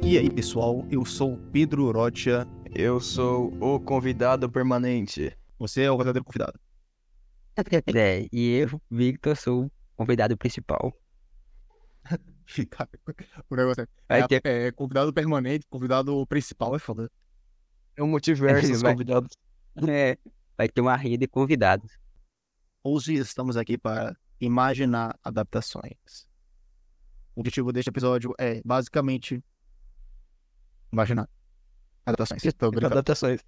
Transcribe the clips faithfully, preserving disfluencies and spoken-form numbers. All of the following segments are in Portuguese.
E aí, pessoal, eu sou o Pedro Rocha. Eu sou o convidado permanente. Você é o verdadeiro convidado. É, e eu, Victor, sou o convidado principal. Cara, o negócio é, Vai é, ter... é convidado permanente, convidado principal, é foda. É um multiverso, os Vai- convidados. é, vai ter uma rede de convidados. Hoje estamos aqui para imaginar adaptações. O objetivo deste episódio é, basicamente, imaginar adaptações. Tô brincando. Adaptações.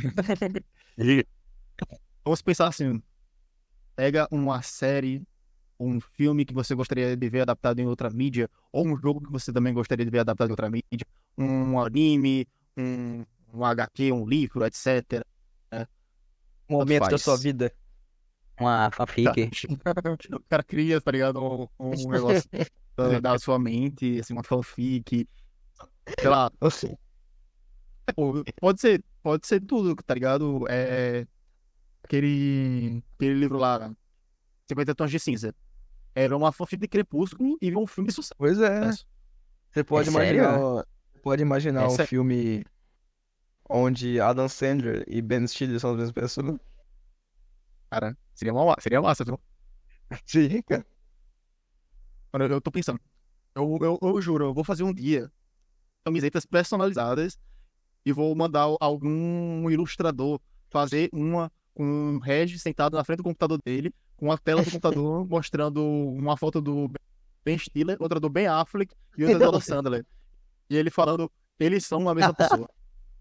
Vamos pensar assim, pega uma série, um filme que você gostaria de ver adaptado em outra mídia, ou um jogo que você também gostaria de ver adaptado em outra mídia, um anime, um, um H Q, um livro, etcétera. Um momento da faz. sua vida. Uma Tá. fanfic. O cara cria, tá ligado? Um, um negócio da, da sua mente, assim, uma fanfic, sei lá. Assim, Pô, Pode ser, pode ser tudo, tá ligado? É, aquele, aquele livro lá, cinquenta Tons de Cinza. Era uma fanfic de Crepúsculo e virou um filme de sucesso. pois é. Você pode É imaginar, sério? pode imaginar É um sério. filme onde Adam Sandler e Ben Stiller são as mesmas pessoas. Cara, seria uma, seria massa, viu? Sim, cara. Mano, eu tô pensando. Eu, eu, eu juro, eu vou fazer um dia camisetas personalizadas e vou mandar algum ilustrador fazer uma com o Regis sentado na frente do computador dele, com a tela do computador mostrando uma foto do Ben Stiller, outra do Ben Affleck e outra do Adam Sandler. E ele falando, eles são a mesma pessoa.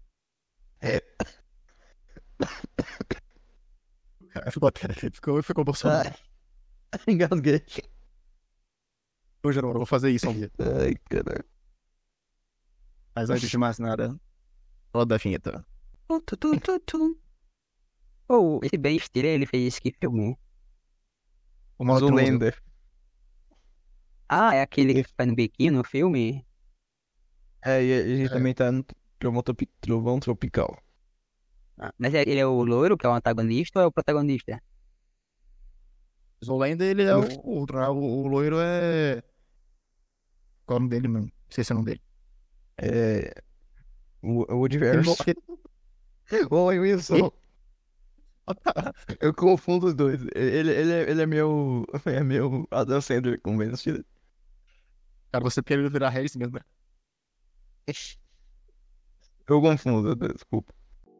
Cara, ficou, ficou, ficou Bolsonaro. Ah, engasguei. Eu juro, eu vou fazer isso um dia. Ai, caralho. Mas antes de mais nada, roda a vinheta. Tu, tu, tu, tu. Oh, esse Ben Stiller, ele fez que filme? O Maltruso. Zoolander. Ah, é aquele que faz no biquíni no filme? É, e a gente É. também tá no Trovão, Tropi- Trovão Tropical. Ah, mas é- ele é o loiro, que é o antagonista, ou é o protagonista? Zoolander, ele é o outro, né? O, o loiro é... Qual é o nome dele, mano? Esqueci o nome dele. É. O, o Ele Woodverse. Oi, Wilson. Eu confundo os dois. Ele, ele, é- ele é meu. É meu Adam Sandler com Ben Stiller. Cara, você quer virar Harris mesmo, né? Eu confundo, desculpa.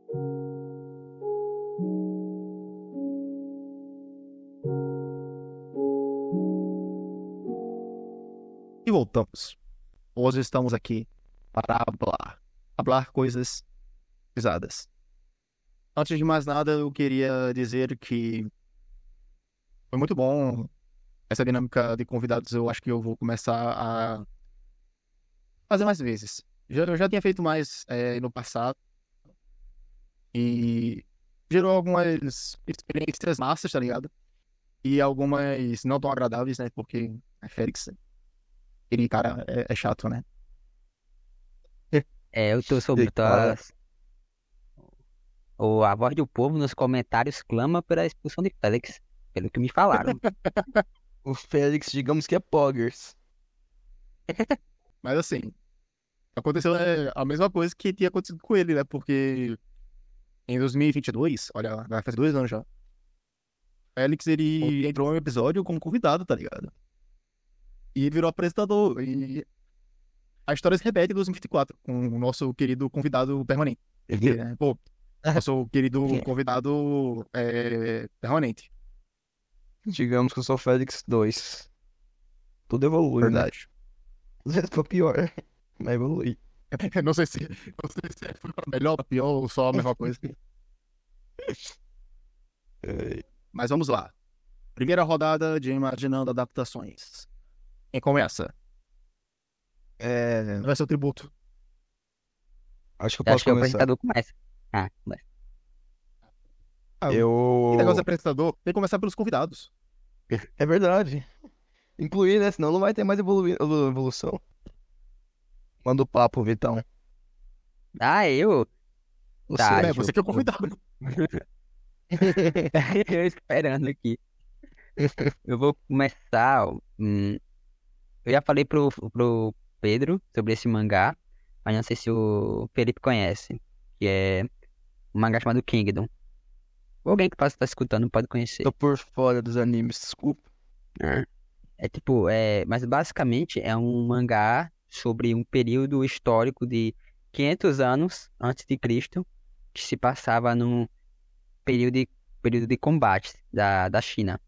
E voltamos. Hoje estamos aqui para falar. Falar coisas pesadas. Antes de mais nada, eu queria dizer que foi muito bom essa dinâmica de convidados. Eu acho que eu vou começar a fazer mais vezes. Já, eu já tinha feito mais eh, no passado e gerou algumas experiências massas, tá ligado? E algumas não tão agradáveis, né? Porque a Félix, ele, cara, é, é chato, né? É, eu tô sobre E, cara, o A voz do povo nos comentários clama pela expulsão de Félix, pelo que me falaram. o Félix, digamos que é Poggers. Mas assim, aconteceu é, a mesma coisa que tinha acontecido com ele, né? Porque em dois mil e vinte e dois, olha, vai fazer dois anos já, Félix, ele entrou em um episódio como convidado, tá ligado? E virou apresentador. E a história se repete em dois mil e vinte e quatro, com o nosso querido convidado permanente. Ele- né? Pô, nosso querido convidado é, permanente. Digamos que eu sou o Félix dois. Tudo evolui, né? Verdade. Às vezes foi pior, mas evolui. Não sei se, não sei se foi pra melhor, pra pior ou só a mesma coisa. É, Mas vamos lá. Primeira rodada de Imaginando Adaptações. Quem começa? é, Vai ser o tributo. acho que eu Eu acho posso que o começar. apresentador começa. Ah, começa. Ah, Eu... Que negócio de apresentador, tem que começar pelos convidados. É verdade. Incluir, né? Senão não vai ter mais evolu- evolução. Manda o papo, Vitão. Ah, eu? Você, Tá, É, deixa você eu- que é o convidado. eu esperando aqui. Eu vou começar. ó, hum, eu já falei pro, pro Pedro sobre esse mangá, mas não sei se o Felipe conhece, que é um mangá chamado Kingdom. Ou alguém que possa estar escutando pode conhecer. Tô por fora dos animes, desculpa. É, é tipo, é, mas basicamente é um mangá sobre um período histórico de quinhentos anos antes de Cristo, que se passava num período de, período de combate da, da China.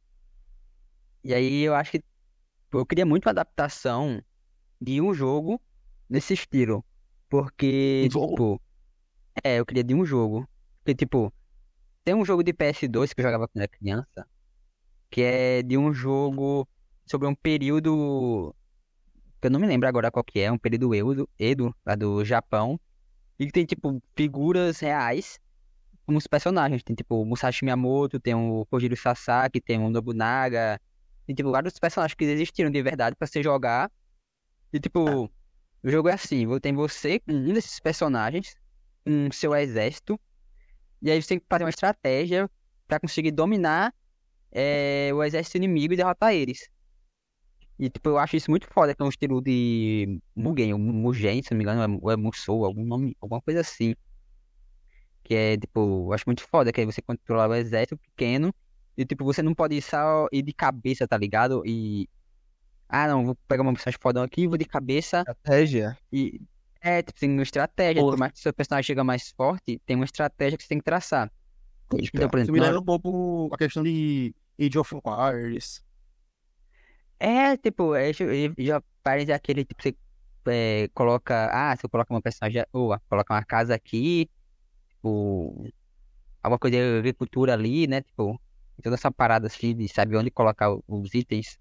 E aí eu acho que eu queria muito uma adaptação de um jogo nesse estilo. Porque, Um jogo? tipo, é, eu queria de um jogo. Porque, tipo, tem um jogo de P S dois que eu jogava quando era criança, que é de um jogo sobre um período, que eu não me lembro agora qual que é, um período Edo, Edo, lá do Japão, e que tem, tipo, figuras reais como os personagens. Tem, tipo, o Musashi Miyamoto, tem o Kojiro Sasaki, tem o Nobunaga, tem, tipo, vários personagens que existiram de verdade pra você jogar. E, tipo, o jogo é assim, vo- tem você com um desses personagens, com seu exército, e aí você tem que fazer uma estratégia pra conseguir dominar eh, o exército inimigo e derrotar eles. E, tipo, eu acho isso muito foda, que é um estilo de Mugen, ou Mugen, se não me engano, ou é ou é Musou, algum nome, alguma coisa assim. Que é, tipo, eu acho muito foda, que aí você controla o exército pequeno, e, tipo, você não pode só ir de cabeça, tá ligado? E, ah, não, vou pegar uma personagem fodão aqui, vou de cabeça. Estratégia? E é, tipo, tem uma estratégia. Pô, Por mais que seu personagem chega mais forte, tem uma estratégia que você tem que traçar. Então, por isso exemplo, me na lembra hora... um pouco a questão de Age of Empires. É, tipo, é, já já parece aquele, tipo, você é, coloca... Ah, você coloca uma personagem... Ou ah, coloca uma casa aqui, tipo... Alguma coisa de agricultura ali, né? Tipo, toda essa parada assim de saber onde colocar o- os itens,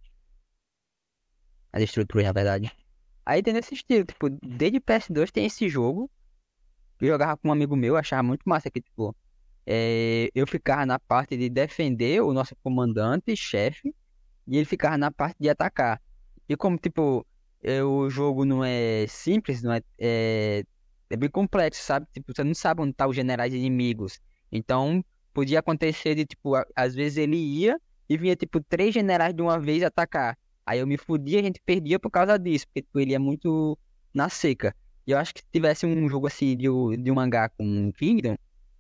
as estruturas, na verdade. Aí tem nesse estilo, tipo, desde P S dois tem esse jogo. Eu jogava com um amigo meu, achava muito massa que, tipo... É, eu ficava na parte de defender o nosso comandante, chefe, e ele ficava na parte de atacar. E como, tipo, é, o jogo não é simples, não é, é, é bem complexo, sabe? Tipo, você não sabe onde tá os generais inimigos. Então, podia acontecer de, tipo, a- às vezes ele ia e vinha, tipo, três generais de uma vez atacar. Aí eu me fudia e a gente perdia por causa disso, porque, tipo, ele é muito na seca. E eu acho que se tivesse um jogo assim de, o- de um mangá com Kingdom,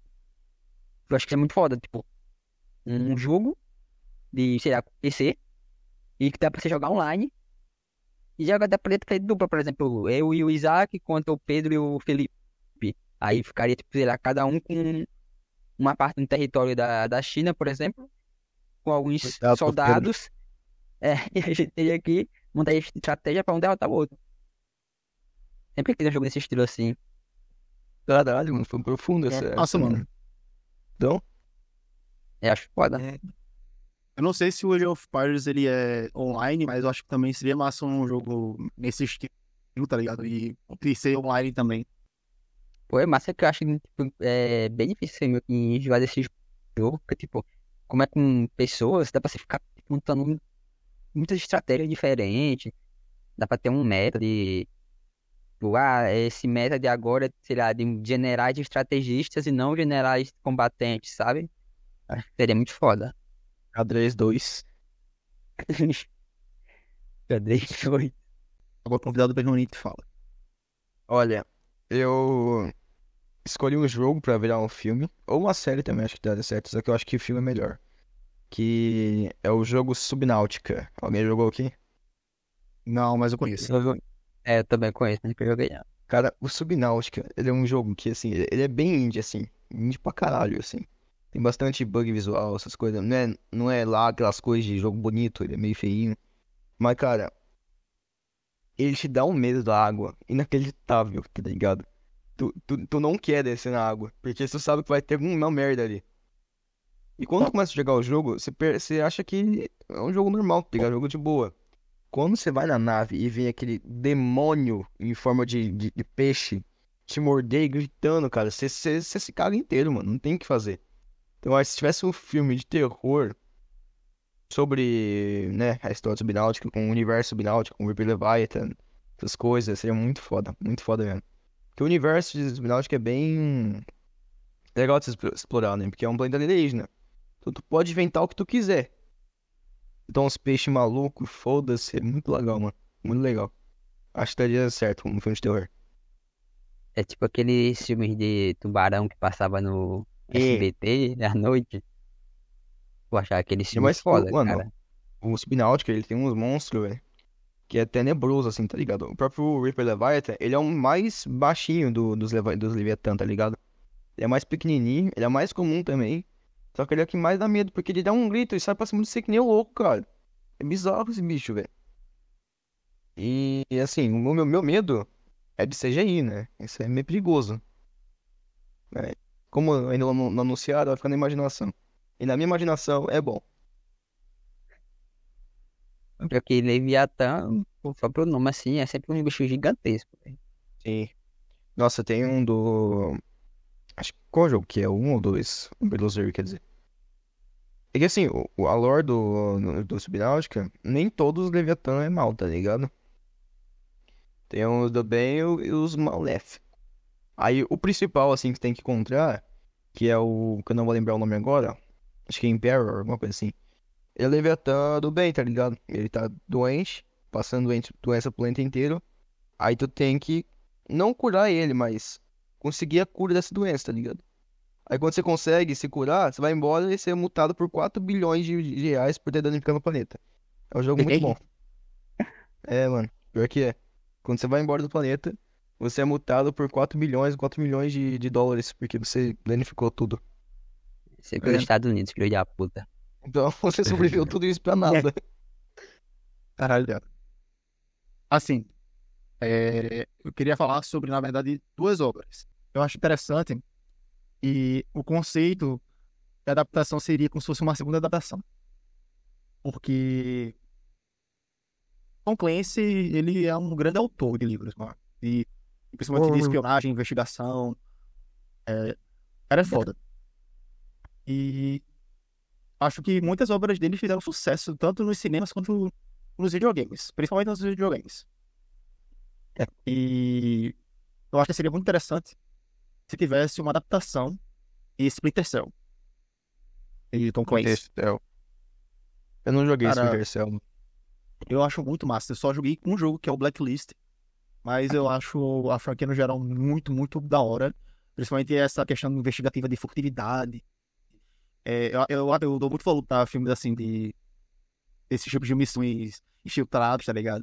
eu acho que é muito foda, tipo, um jogo de, sei lá, P C, e que dá pra você jogar online, e joga da pra ter dupla, por exemplo, eu e o Isaac contra o Pedro e o Felipe. Aí ficaria, tipo, sei lá, cada um com uma parte do território da, da China, por exemplo, com alguns Cuidado com o Pedro. soldados, é, e a gente teria que montar estratégia pra um derrotar o outro. Sempre quis um jogo desse estilo assim, Caralho, mano, foi profundo É essa, massa, essa... mano. Então, eu acho foda. É. Eu não sei se o Age of Empires ele é online, mas eu acho que também seria massa um jogo nesse estilo, tá ligado? E, e ser online também. Pô, é massa que eu acho que, tipo, é bem difícil meio que jogar desse jogo, porque, tipo, como é com pessoas, dá pra você ficar tipo, montando muitas estratégias diferentes, dá pra ter um meta de, tipo, ah, esse meta de agora, é, sei lá, de generais estrategistas e não generais combatentes, sabe? Acho que seria muito foda. xadrez dois. Cadê? Foi. Agora o convidado Benonito fala. Olha, eu escolhi um jogo pra virar um filme, ou uma série também, acho que daria certo, só que eu acho que o filme é melhor. Que é o jogo Subnáutica. Alguém jogou aqui? Não, mas eu conheço. É, eu também conheço, mas nunca joguei não. Cara, o Subnáutica, ele é um jogo que, assim, ele ele é bem indie, assim. Indie pra caralho, assim. Tem bastante bug visual, essas coisas. Não é, não é lá aquelas coisas de jogo bonito, ele é meio feinho. Mas, cara, ele te dá um medo da água inacreditável, tá ligado? Tu, tu, tu não quer descer na água, porque tu sabe que vai ter alguma merda ali. E quando tu começa a jogar o jogo, você, per- você acha que é um jogo normal, tá ligado? Jogo de boa. Quando você vai na nave e vem aquele demônio em forma de, de, de peixe te morder e gritando, cara, você, você, você se caga inteiro, mano. Não tem o que fazer. Então, eu acho que se tivesse um filme de terror sobre, né, a história do Subnáutica, com o universo Subnáutica, com o Rip Leviathan, essas coisas, seria muito foda, muito foda mesmo. Porque o universo de Subnáutica é bem legal de se explo- explorar, né? Porque é um planeta alienígena. Então, tu pode inventar o que tu quiser. Então, uns peixes malucos, foda-se, é muito legal, mano. Muito legal. Acho que daria certo um filme de terror. É tipo aqueles filmes de tubarão que passava no É, S B T à noite. Eu achava aquele é filme mais, o- foda, mano, cara. o Subnáutica, ele tem uns monstros, velho, que é tenebroso, assim, tá ligado? O próprio Reaper Leviathan, ele é o mais baixinho do, dos, Leva- dos Leviathan, tá ligado? Ele é mais pequenininho, ele é mais comum também. Só que ele é o que mais dá medo, porque ele dá um grito e sai pra cima de você que nem o louco, cara. É bizarro esse bicho, velho. E, e, assim, o meu, meu medo é de C G I, né? Isso é meio perigoso, né? Como ainda não, não anunciaram, vai ficar na imaginação. E na minha imaginação é bom. Pior que Leviatã, o próprio nome assim, é sempre um bicho gigantesco, velho. Sim. Nossa, tem um do. Acho que qual jogo que é? O um ou dois? O Belozer, quer dizer. É que assim, o, o- a lore do, do Subnáutica, nem todos os Leviatã é mal, tá ligado? Tem os do bem e o- e os maléficos. Aí o principal, assim, que tem que encontrar, que é o. Que eu não vou lembrar o nome agora. Acho que é Emperor, alguma coisa assim. Ele é Leviatã do bem, tá ligado? Ele tá doente, passando doente, doença pro planeta inteiro. Aí tu tem que não curar ele, mas conseguir a cura dessa doença, tá ligado? Aí quando você consegue se curar, você vai embora e ser multado por quatro bilhões de, de reais por ter danificado o planeta. É um jogo muito bom. É, mano. Pior que é. Quando você vai embora do planeta, você é multado por quatro bilhões, quatro milhões de, de dólares, porque você danificou tudo. Sempre pelos É, Estados Unidos, filho da puta. Então você sobreviveu tudo isso pra nada. caralho, viado. Assim, é, eu queria falar sobre, na verdade, duas obras. Eu acho interessante e o conceito de adaptação seria como se fosse uma segunda adaptação. Porque Tom Clancy, ele é um grande autor de livros, mano. E principalmente de espionagem, investigação. Cara, é foda. E acho que muitas obras dele fizeram sucesso, tanto nos cinemas quanto nos videogames. Principalmente nos videogames. E eu acho que seria muito interessante se tivesse uma adaptação de Splinter Cell, de Tom Splinter Clancy. Cell. Eu não joguei Cara, Splinter Cell. eu acho muito massa. Eu só joguei um jogo, que é o Blacklist. Mas eu acho a franquia no geral muito, muito da hora. Principalmente essa questão investigativa de furtividade. É, eu, eu, eu dou muito valor pra filmes assim, de desse tipo de missões infiltrados, tá ligado?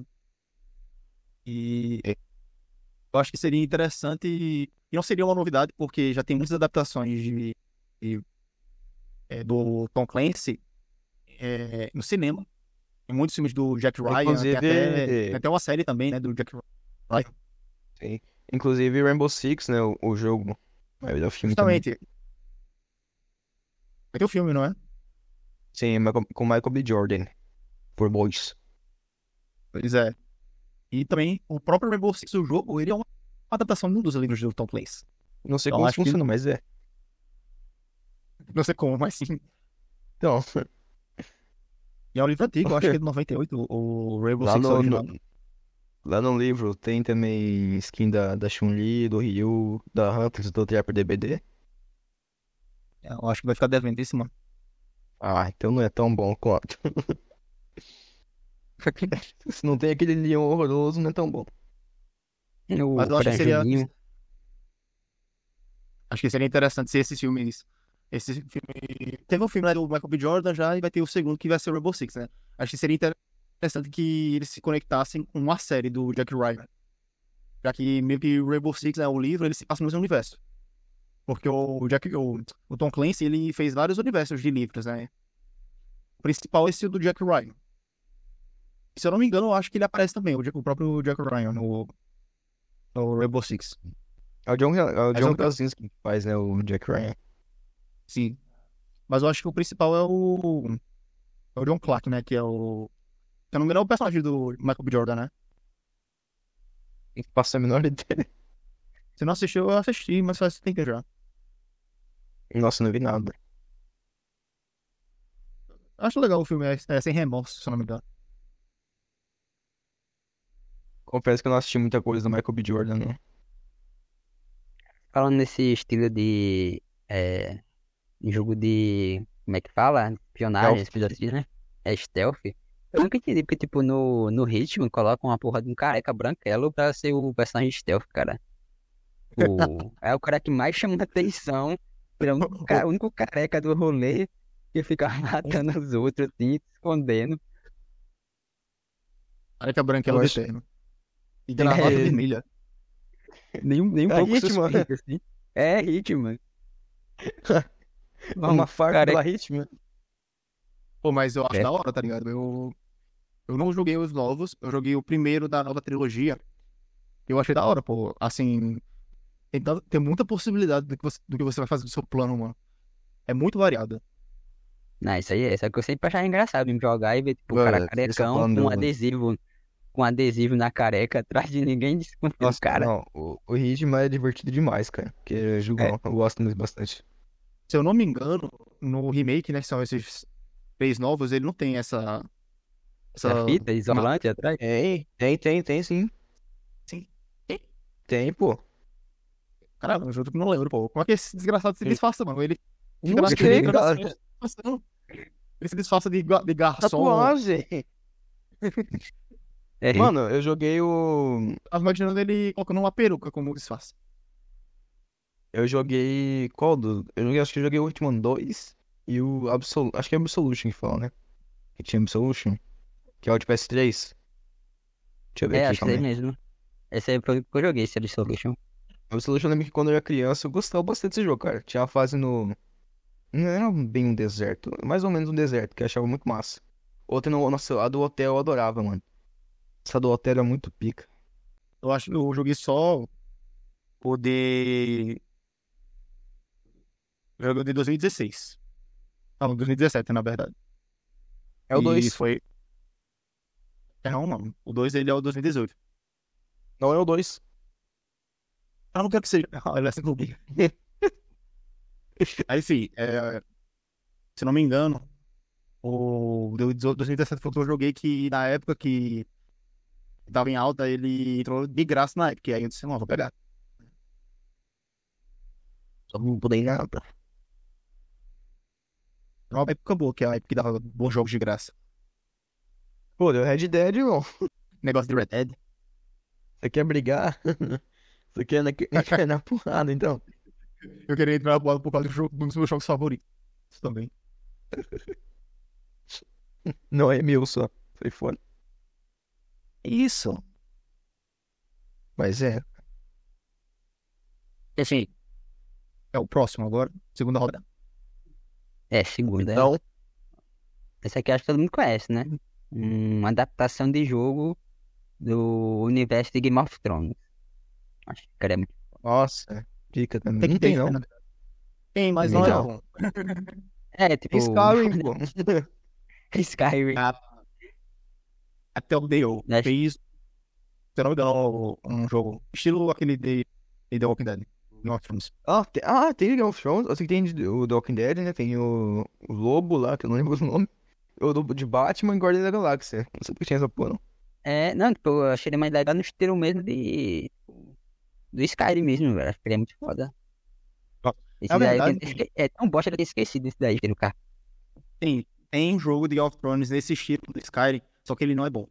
E É. eu acho que seria interessante. E não seria uma novidade, porque já tem muitas adaptações de, de, é, do Tom Clancy é, no cinema. Tem muitos filmes do Jack Ryan, tem até, tem Inclusive, até uma série também, né, do Jack Ryan. sim. Inclusive Rainbow Six, né? O, o jogo. Vai virar filme também. Justamente. Vai ter o filme, não é? Sim, mas com com Michael B. Jordan. Por Boys. Pois é. E também o próprio Rainbow Six, o jogo, ele é uma adaptação de um dos livros do Tom Clancy. Não sei Então como acho que, funciona, mas é. não sei como, mas sim. Então, E é um livro antigo, eu acho que é de noventa e oito, o o Rainbow lá Six no, original. no- lá no livro tem também skin da, da Chun-Li, do Ryu, da Huntress, do Trapper D B D. Eu acho que vai ficar devendo isso, mano. Ah, então não é tão bom quanto. Se não tem aquele leão horroroso, não é tão bom. Mas O eu acho que seria, Franjuninho. acho que seria interessante se esses filmes. Esse filme. Teve um filme lá do Michael B. Jordan já, e vai ter o segundo que vai ser o Rainbow Six, né? Acho que seria interessante que eles se conectassem com uma série do Jack Ryan. Já que meio que o Rainbow Six, né, o livro, ele se passa no mesmo universo. Porque o Jack, o, o Tom Clancy, ele fez vários universos de livros, né? O principal é esse do Jack Ryan. Se eu não me engano, eu acho que ele aparece também, o, Jack- o próprio Jack Ryan, no, no Rainbow Six. É o John, é o Mas John eu, Krasinski que faz, né? O Jack Ryan. sim. Mas eu acho que o principal é o, é o John Clark, né? Que é o. Se eu não me engano, é o personagem do Michael B. Jordan, né? Tem que passar a menor ideia. Se não assistiu, eu assisti, mas faz tempo já. Nossa, não vi nada. Acho legal o filme, é, é Sem Remorso, se eu não me engano. Confesso que eu não assisti muita coisa do Michael B. Jordan, não. Falando nesse estilo de é, jogo de. Como é que fala? Espionagem, Elf. essas coisas assim, né? É stealth. Eu nunca entendi porque, tipo, no, no ritmo colocam uma porra de um careca branquelo pra ser o personagem stealth, cara. Tipo, é o cara que mais chama atenção. Ele é o único, ca- o único careca do rolê que fica matando os outros, assim, se escondendo. Careca branca é Eu o acho eterno. E tem gravata É, que. vermelha. nem, um- nem um É pouco ritmo, né? suspeito, assim. É ritmo. É uma Não, farpa cara, pela ritmo. Pô, mas eu acho é, da hora, tá ligado? Eu, eu não joguei os novos, eu joguei o primeiro da nova trilogia. Eu achei da hora, pô. Assim, tem, tan- tem muita possibilidade do que, você, do que você vai fazer do seu plano, mano. É muito variada. não, isso aí, isso é que eu sempre achava engraçado mesmo jogar e ver, tipo, o cara Mano, esse é o carecão plano com um do. adesivo, com um adesivo na careca, atrás de ninguém escondendo o Nossa, cara. não, o, o ritmo é divertido demais, cara. Que é É, jogão, eu gosto muito bastante. Se eu não me engano, no remake, né, que são esses três novos, ele não tem essa. essa Essa. fita ma- isolante atrás. Tem, tem, tem, tem sim. Assim, Tem, pô. caralho, eu juro que não lembro, pô. Como é que esse desgraçado se disfarça, mano? Ele fica Não na T V sei, entrando nas cara. festas, disfarçando. Ele se disfarça de, ga- de garçom. Tatuagem. É, Mano, eu joguei o. Tava imaginando ele colocando uma peruca como disfarce. Eu joguei. Qual do. Eu joguei, acho que eu joguei o Hitman dois e o Absol. Acho que é Absolution que fala, né? Que tinha Absolution. Que é o de P S três. Deixa eu ver é, aqui, acho que é calma isso aí. mesmo. Esse aí foi o que eu joguei, esse Absolution. Absolution eu lembro que quando eu era criança eu gostava bastante desse jogo, cara. Tinha uma fase no. Não era bem um deserto, mais ou menos um deserto, que eu achava muito massa. Outra no. Nossa, a do hotel eu adorava, mano. Essa do hotel era muito pica. Eu acho que eu joguei só poder. Eu joguei de dois mil e dezesseis. Não, dois mil e dezessete, na verdade. É o E dois. foi. É, não, não. O dois ele é o dois mil e dezoito. Não é o dois. Eu não quero que seja. Ah, ele é assim comigo. Aí, sim, é, se não me engano, o dois mil e dezessete foi o que eu joguei que na época que tava em alta, ele entrou de graça na época. E aí eu disse, não, vou pegar. Só não pulei nada. Era uma época boa, que é a época que dava bons jogos de graça. Pô, deu Red Dead, irmão. Negócio de Red Dead. Você quer brigar? Você quer na, quer na porrada, então? Eu queria entrar na bola por causa do jogo, um dos meus jogos favoritos também. Não é meu só. Foi fora. Isso. Mas é. Assim, É o próximo agora, segunda rodada. é, segunda. Então, Esse aqui acho que todo mundo conhece, né? Uma adaptação de jogo do universo de Game of Thrones. Acho que cara, é muito. nossa, dica também. Tem Não que tem, ter, não. né? Tem, mas Tem não é Então, bom. É, tipo, Skyrim, pô. Skyrim. A, a Telltale Né? fez, se eu não me engano, um jogo estilo aquele de, de The Walking Dead. Game of Thrones. Ah, tem, ah, tem Game of Thrones. Eu sei que tem de- o The Walking Dead, né? Tem o, o Lobo lá, que eu não lembro o nome. O Lobo de Batman e Guardiões da Galáxia. Não sei porque tinha essa porra, não. É, não, tipo, eu achei ele mais legal no estilo mesmo de. Do Skyrim mesmo, velho. Acho que ele é muito foda. Esse Na daí eu verdade, tinha esque- é tão bosta que eu tinha esquecido esse daí, do cara. tem, tem um jogo de Game of Thrones nesse estilo do Skyrim, só que ele não é bom.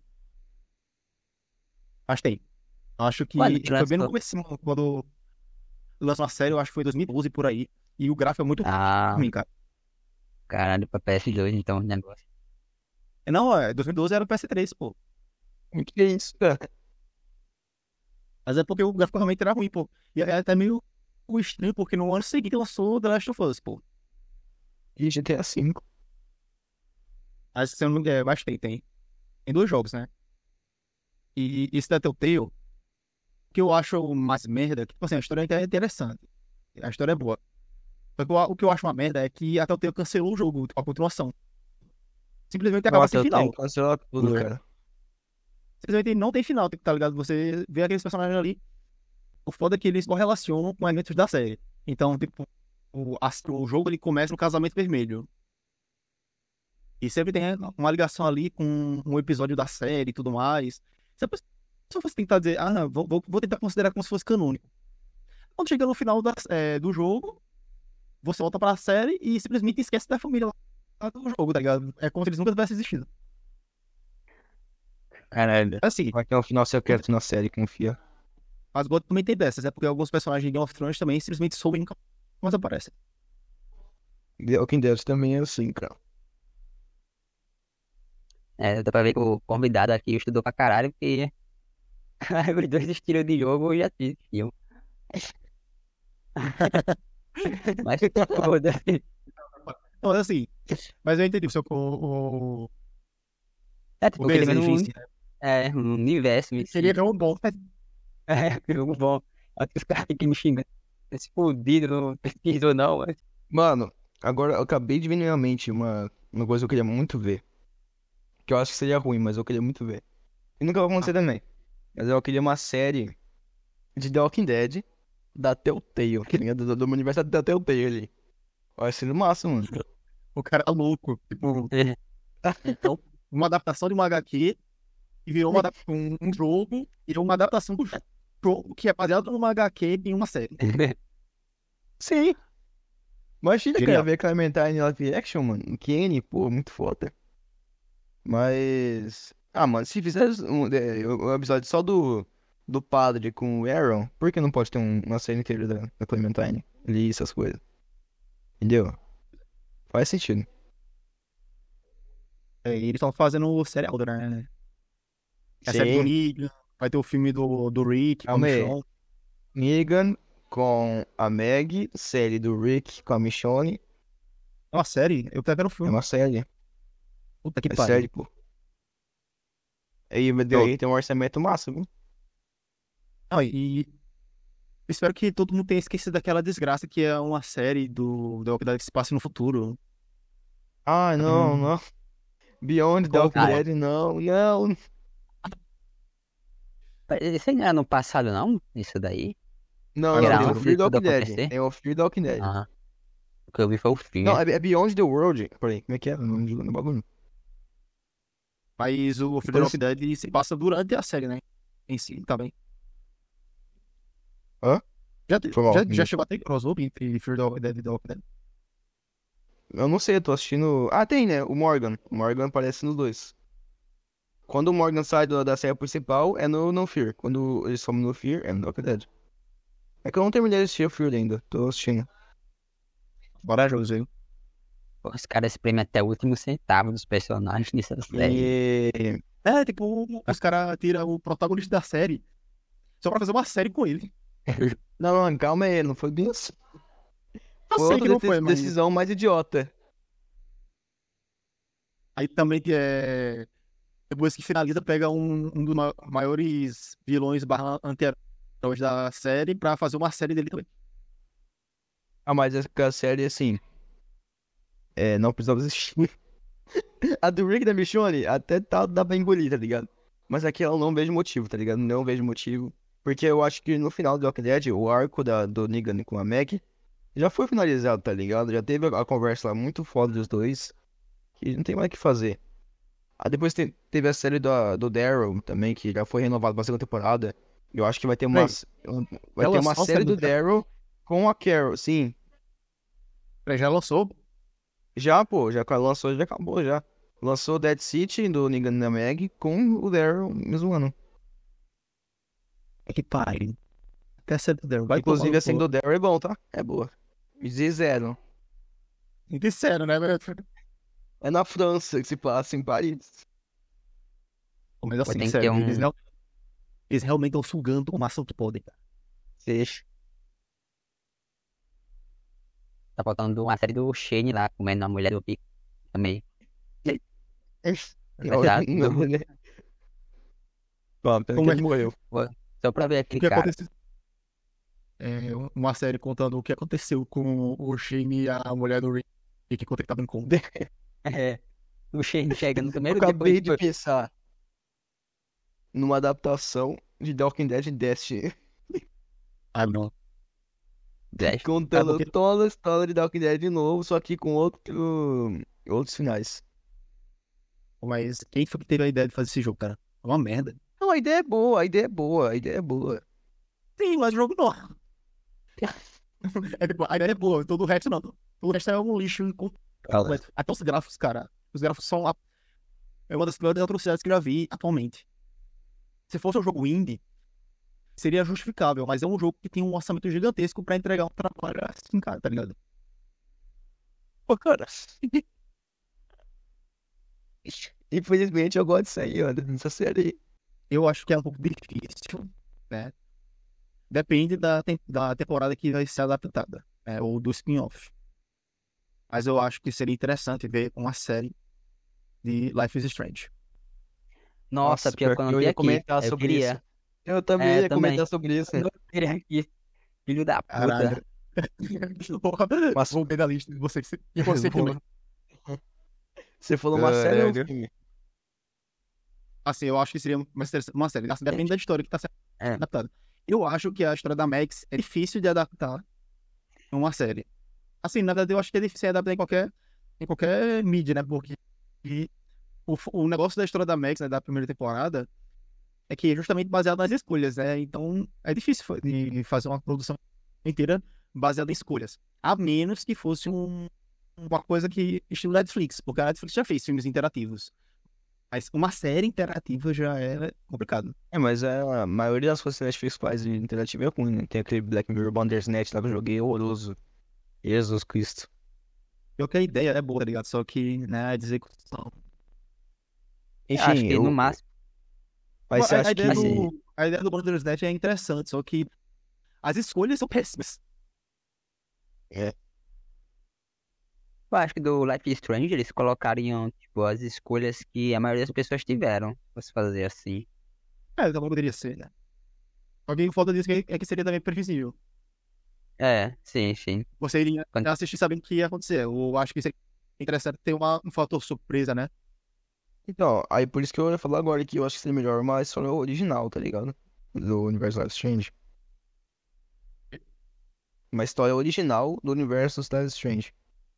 Mas tem. Acho que Quando que foi bem no lançou? começo, quando lançou a série, eu acho que foi em dois mil e doze por aí. E o gráfico é muito Ah, ruim, cara. caralho, pra P S dois, então, o negócio. Não, é, dois mil e doze era o P S três, pô. O que é isso, cara? Mas é porque o gráfico realmente era ruim, pô. E é até meio estranho, porque no ano seguinte lançou The Last of Us, pô. E G T A V. Mas, se eu não, é, mas tem, tem. Tem dois jogos, né? E esse da Telltale, o que eu acho mais merda, é que, tipo assim, a história é interessante. A história é boa. Só que o, o que eu acho uma merda é que a Telltale cancelou o jogo, a continuação. Simplesmente acaba Nossa, sem eu tenho final. que cancelar tudo, É. cara. Simplesmente não tem final, tá ligado? Você vê aqueles personagens ali. O foda é que eles correlacionam com elementos da série. Então, tipo, o, a- o jogo ele começa no casamento vermelho. E sempre tem uma ligação ali com um episódio da série e tudo mais. Se a pessoa fosse tentar dizer, ah, não, vou, vou, vou tentar considerar como se fosse canônico. Quando chega no final da- é, do jogo, você volta pra série e simplesmente esquece da família lá do jogo, tá ligado? É como se eles nunca tivessem existido. Caralho. Assim, Vai ter um final secreto na série, confia. Mas God também tem dessas, é porque alguns personagens de Game of Thrones também simplesmente sobem e nunca mais aparecem. The Walking Dead também é assim, cara. É, dá pra ver que o convidado aqui estudou pra caralho, porque os dois estilos de jogo eu já assistiam. Mas foda-se. Não, mas assim, mas eu entendi o seu o, o, É o tipo, aquele desejo em mesmo si, né? é, um universo em Seria si. ver um bom, mas É, jogo bom. Acho que os caras ficam me xingando. Esse fudido não pesquisou não, mas... Mano, agora eu acabei de vir na minha mente uma, uma coisa que eu queria muito ver. Que eu acho que seria ruim, mas eu queria muito ver. E nunca vai acontecer também. Mas eu queria uma série de The Walking Dead da Telltale, tá ligado? Do, do universo da Telltale ali. Vai ser massa, mano. o cara é louco. Tipo, É. então, uma adaptação de uma H Q e virou uma, adap- um, um jogo e uma adaptação do jogo que é baseado numa H Q em uma série. Sim. Imagina, cara, Genial. ver Clementine em live action, mano. Kenny, pô, muito foda. Mas. Ah, mano, se fizer um, é, um episódio só do, do padre com o Aaron, por que não pode ter um- uma série inteira da, da Clementine? Ali, essas coisas. Entendeu? Faz sentido. É, e eles estão fazendo o serial, né? A série do Sim. Negan, vai ter o filme do, do Rick, com o Calma aí. Michonne. Negan com a Meg, série do Rick com a Michonne. É uma série? Eu quero ver o É filme. uma série. Puta que É pariu. série, pô. Aí, aí tem um orçamento massa, viu? Não, e e espero que todo mundo tenha esquecido daquela desgraça que é uma série do The Walking Dead que se passa no futuro. Ah, não, Hum. não. Beyond The Qual Walking que Ah, é? Dead, não, não. isso aí não era no passado não? Isso daí? Não, Ah, Que no não, era tem o antes futuro. de Fear the tudo Walking Dead. acontecer? Tem o Fear the Walking Dead. Ah, o que eu vi foi o Não, Fear. é, é Beyond the World. Peraí, como é que é o nome do do bagulho? Mas o Fear the Walking Dead se passa durante a série, né? Em si, também. Hã? Já, te- Foi mal. já, já chegou a ter crossover entre Fear the Walking Dead e The Walking Dead? Eu não sei, eu tô assistindo. Ah, tem, né? O Morgan. O Morgan aparece nos dois. Quando o Morgan sai do- da série principal, é no No Fear. Quando eles somem no Fear, é no The Walking Dead. É que eu não terminei de assistir o Fear ainda. Tô assistindo. Corajoso, viu? Pô, os caras espremem até o último centavo dos personagens nessa série. E. É, tipo, os caras tiram o protagonista da série só pra fazer uma série com ele. Não, não, calma aí, não foi bem assim. Eu Foi sei outra que não deci- foi, mas... decisão mais idiota. Aí também que é... Depois que finaliza, pega um, um dos ma- maiores vilões barra anti-heróis da série pra fazer uma série dele também. Ah, mas essa série, assim. É, não precisava assistir. A do Rick e da Michonne até tá, dá pra engolir, tá ligado? Mas aqui eu não vejo motivo, tá ligado? Não vejo motivo. Porque eu acho que no final do Walking Dead, o arco da, do Negan com a Meg já foi finalizado, tá ligado? Já teve a, a conversa lá muito foda dos dois. Que não tem mais o que fazer. Aí depois te- teve a série do, do Daryl também, que já foi renovada pra segunda temporada. Eu acho que vai ter uma, Peraí, um- vai já ter uma lançou a série série do do Daryl? Daryl com a Carol, sim. Peraí, já lançou? Já, pô, já lançou, já acabou, já. Lançou Dead City do Negan e da Meg com o Daryl mesmo ano. É que pare. Até a série do Daryl. Vai tomar Inclusive no a série cu. do Daryl é bom, tá? É boa. Z zero. Disseram, né, velho? É na França que se passa, em Paris. Mas Pô, assim, tem que ter sério, eles, um... real- eles realmente estão sugando o máximo que podem, cara. Fecha. Tá faltando uma série do Shane lá, comendo a mulher do Rick também. Já, do- Bom, pena Como que é ele que- morreu. Só pra ver O aquele que cara. aconteceu? É, uma série contando o que aconteceu com o Shane e a mulher do Rick enquanto ele tava em coma. É, o Shane chega no Eu primeiro acabei depois, de pensar numa adaptação de The Walking Dead Destiny. Ah, não. Dash. Contando porque- toda a história de The Walking Dead de novo, só que com outro, outros finais. Mas quem foi que teve a ideia de fazer esse jogo, cara? É uma merda. Não, a ideia é boa, a ideia é boa, a ideia é boa. Sim, mas o jogo não. É, tipo, a ideia é boa, todo o resto não. Todo o resto é um lixo completo. Até os gráficos, cara. Os gráficos são lá. É uma das piores atrocidades que eu já vi atualmente. Se fosse um jogo indie, seria justificável, mas é um jogo que tem um orçamento gigantesco pra entregar um trabalho assim, cara, tá ligado? Pô, cara. Infelizmente eu gosto disso aí, ó, dessa série aí. Eu acho que é um pouco difícil, né? Depende da, tem- da temporada que vai ser adaptada, né? Ou do spin-off. Mas eu acho que seria interessante ver uma série de Life is Strange. Nossa, Nossa, pior pior que eu que não eu tenho ia aqui. comentar Eu sobre isso. queria. Eu também É, ia também. comentar sobre isso. Eu queria aqui. Filho da Caralho. puta. Mas Vou ver da lista de vocês. E você também. você falou uma série ou um Caralho. filme? Assim, eu acho que seria mais interessante uma série. Assim, depende da história que tá sendo É. adaptada. Eu acho que a história da Max é difícil de adaptar em uma série. Assim, na verdade, eu acho que é difícil de adaptar em qualquer, em qualquer mídia, né? Porque e o, o negócio da história da Max, né, da primeira temporada, é que é justamente baseado nas escolhas, né? Então, é difícil fa- de fazer uma produção inteira baseada em escolhas. A menos que fosse um, uma coisa que estilo Netflix, porque a Netflix já fez filmes interativos. Mas uma série interativa já é complicado. É, mas é, a maioria das coisas que a Netflix faz de interativo é ruim, né? Tem aquele Black Mirror Bandersnatch lá que eu joguei, horroroso. Jesus Cristo. Pior que a ideia é boa, tá ligado? Só que, né, a execução. Eu acho Enfim, que no eu, máximo. mas você A, a acha ideia que... do, a ideia do Bandersnatch é interessante, só que as escolhas são péssimas. É, Eu acho que do Life is Strange eles colocariam, tipo, as escolhas que a maioria das pessoas tiveram. Pra se fazer assim. É, também poderia ser, né? Alguém falta disso que é que seria também previsível. É, sim, sim. Você iria Quando- assistir sabendo o que ia acontecer. Eu acho que seria interessante ter uma, um fator surpresa, né? então, aí por isso que eu ia falar agora que eu acho que seria melhor uma história original, tá ligado? Do universo Life is Strange. Uma história original do universo Life is Strange.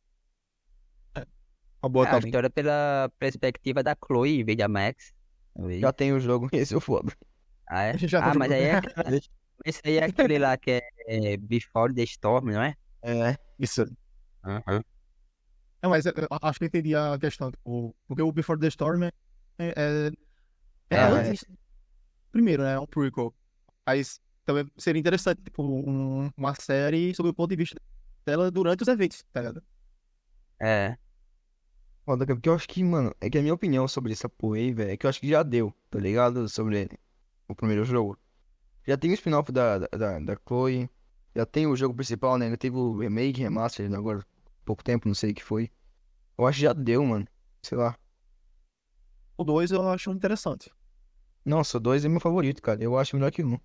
Uma boa É, a também. história pela perspectiva da Chloe em vez da Max. Talvez. Já tem o jogo, esse é o foda. Ah, é? Já tá Ah, mas jogando. aí é, esse aí é aquele lá que é, é Before the Storm, não é? É, Isso. Aham. É, mas eu, eu acho que eu entendi a questão. Tipo, porque o Before the Storm é, é, é Ah, antes. Primeiro, né? É um prequel. Mas também seria interessante, tipo, um- uma série sobre o ponto de vista dela durante os eventos, tá ligado? É. foda, cara, porque eu acho que, mano, é que a minha opinião sobre essa porra aí, velho, é que eu acho que já deu, tá ligado? Sobre o primeiro jogo. Já tem o spin-off da, da, da, da Chloe, já tem o jogo principal, né? Ainda teve o remake, remaster, agora, há pouco tempo, não sei o que foi. Eu acho que já deu, mano. Sei lá. O dois eu acho interessante. Nossa, o dois é meu favorito, cara. Eu acho melhor que o um.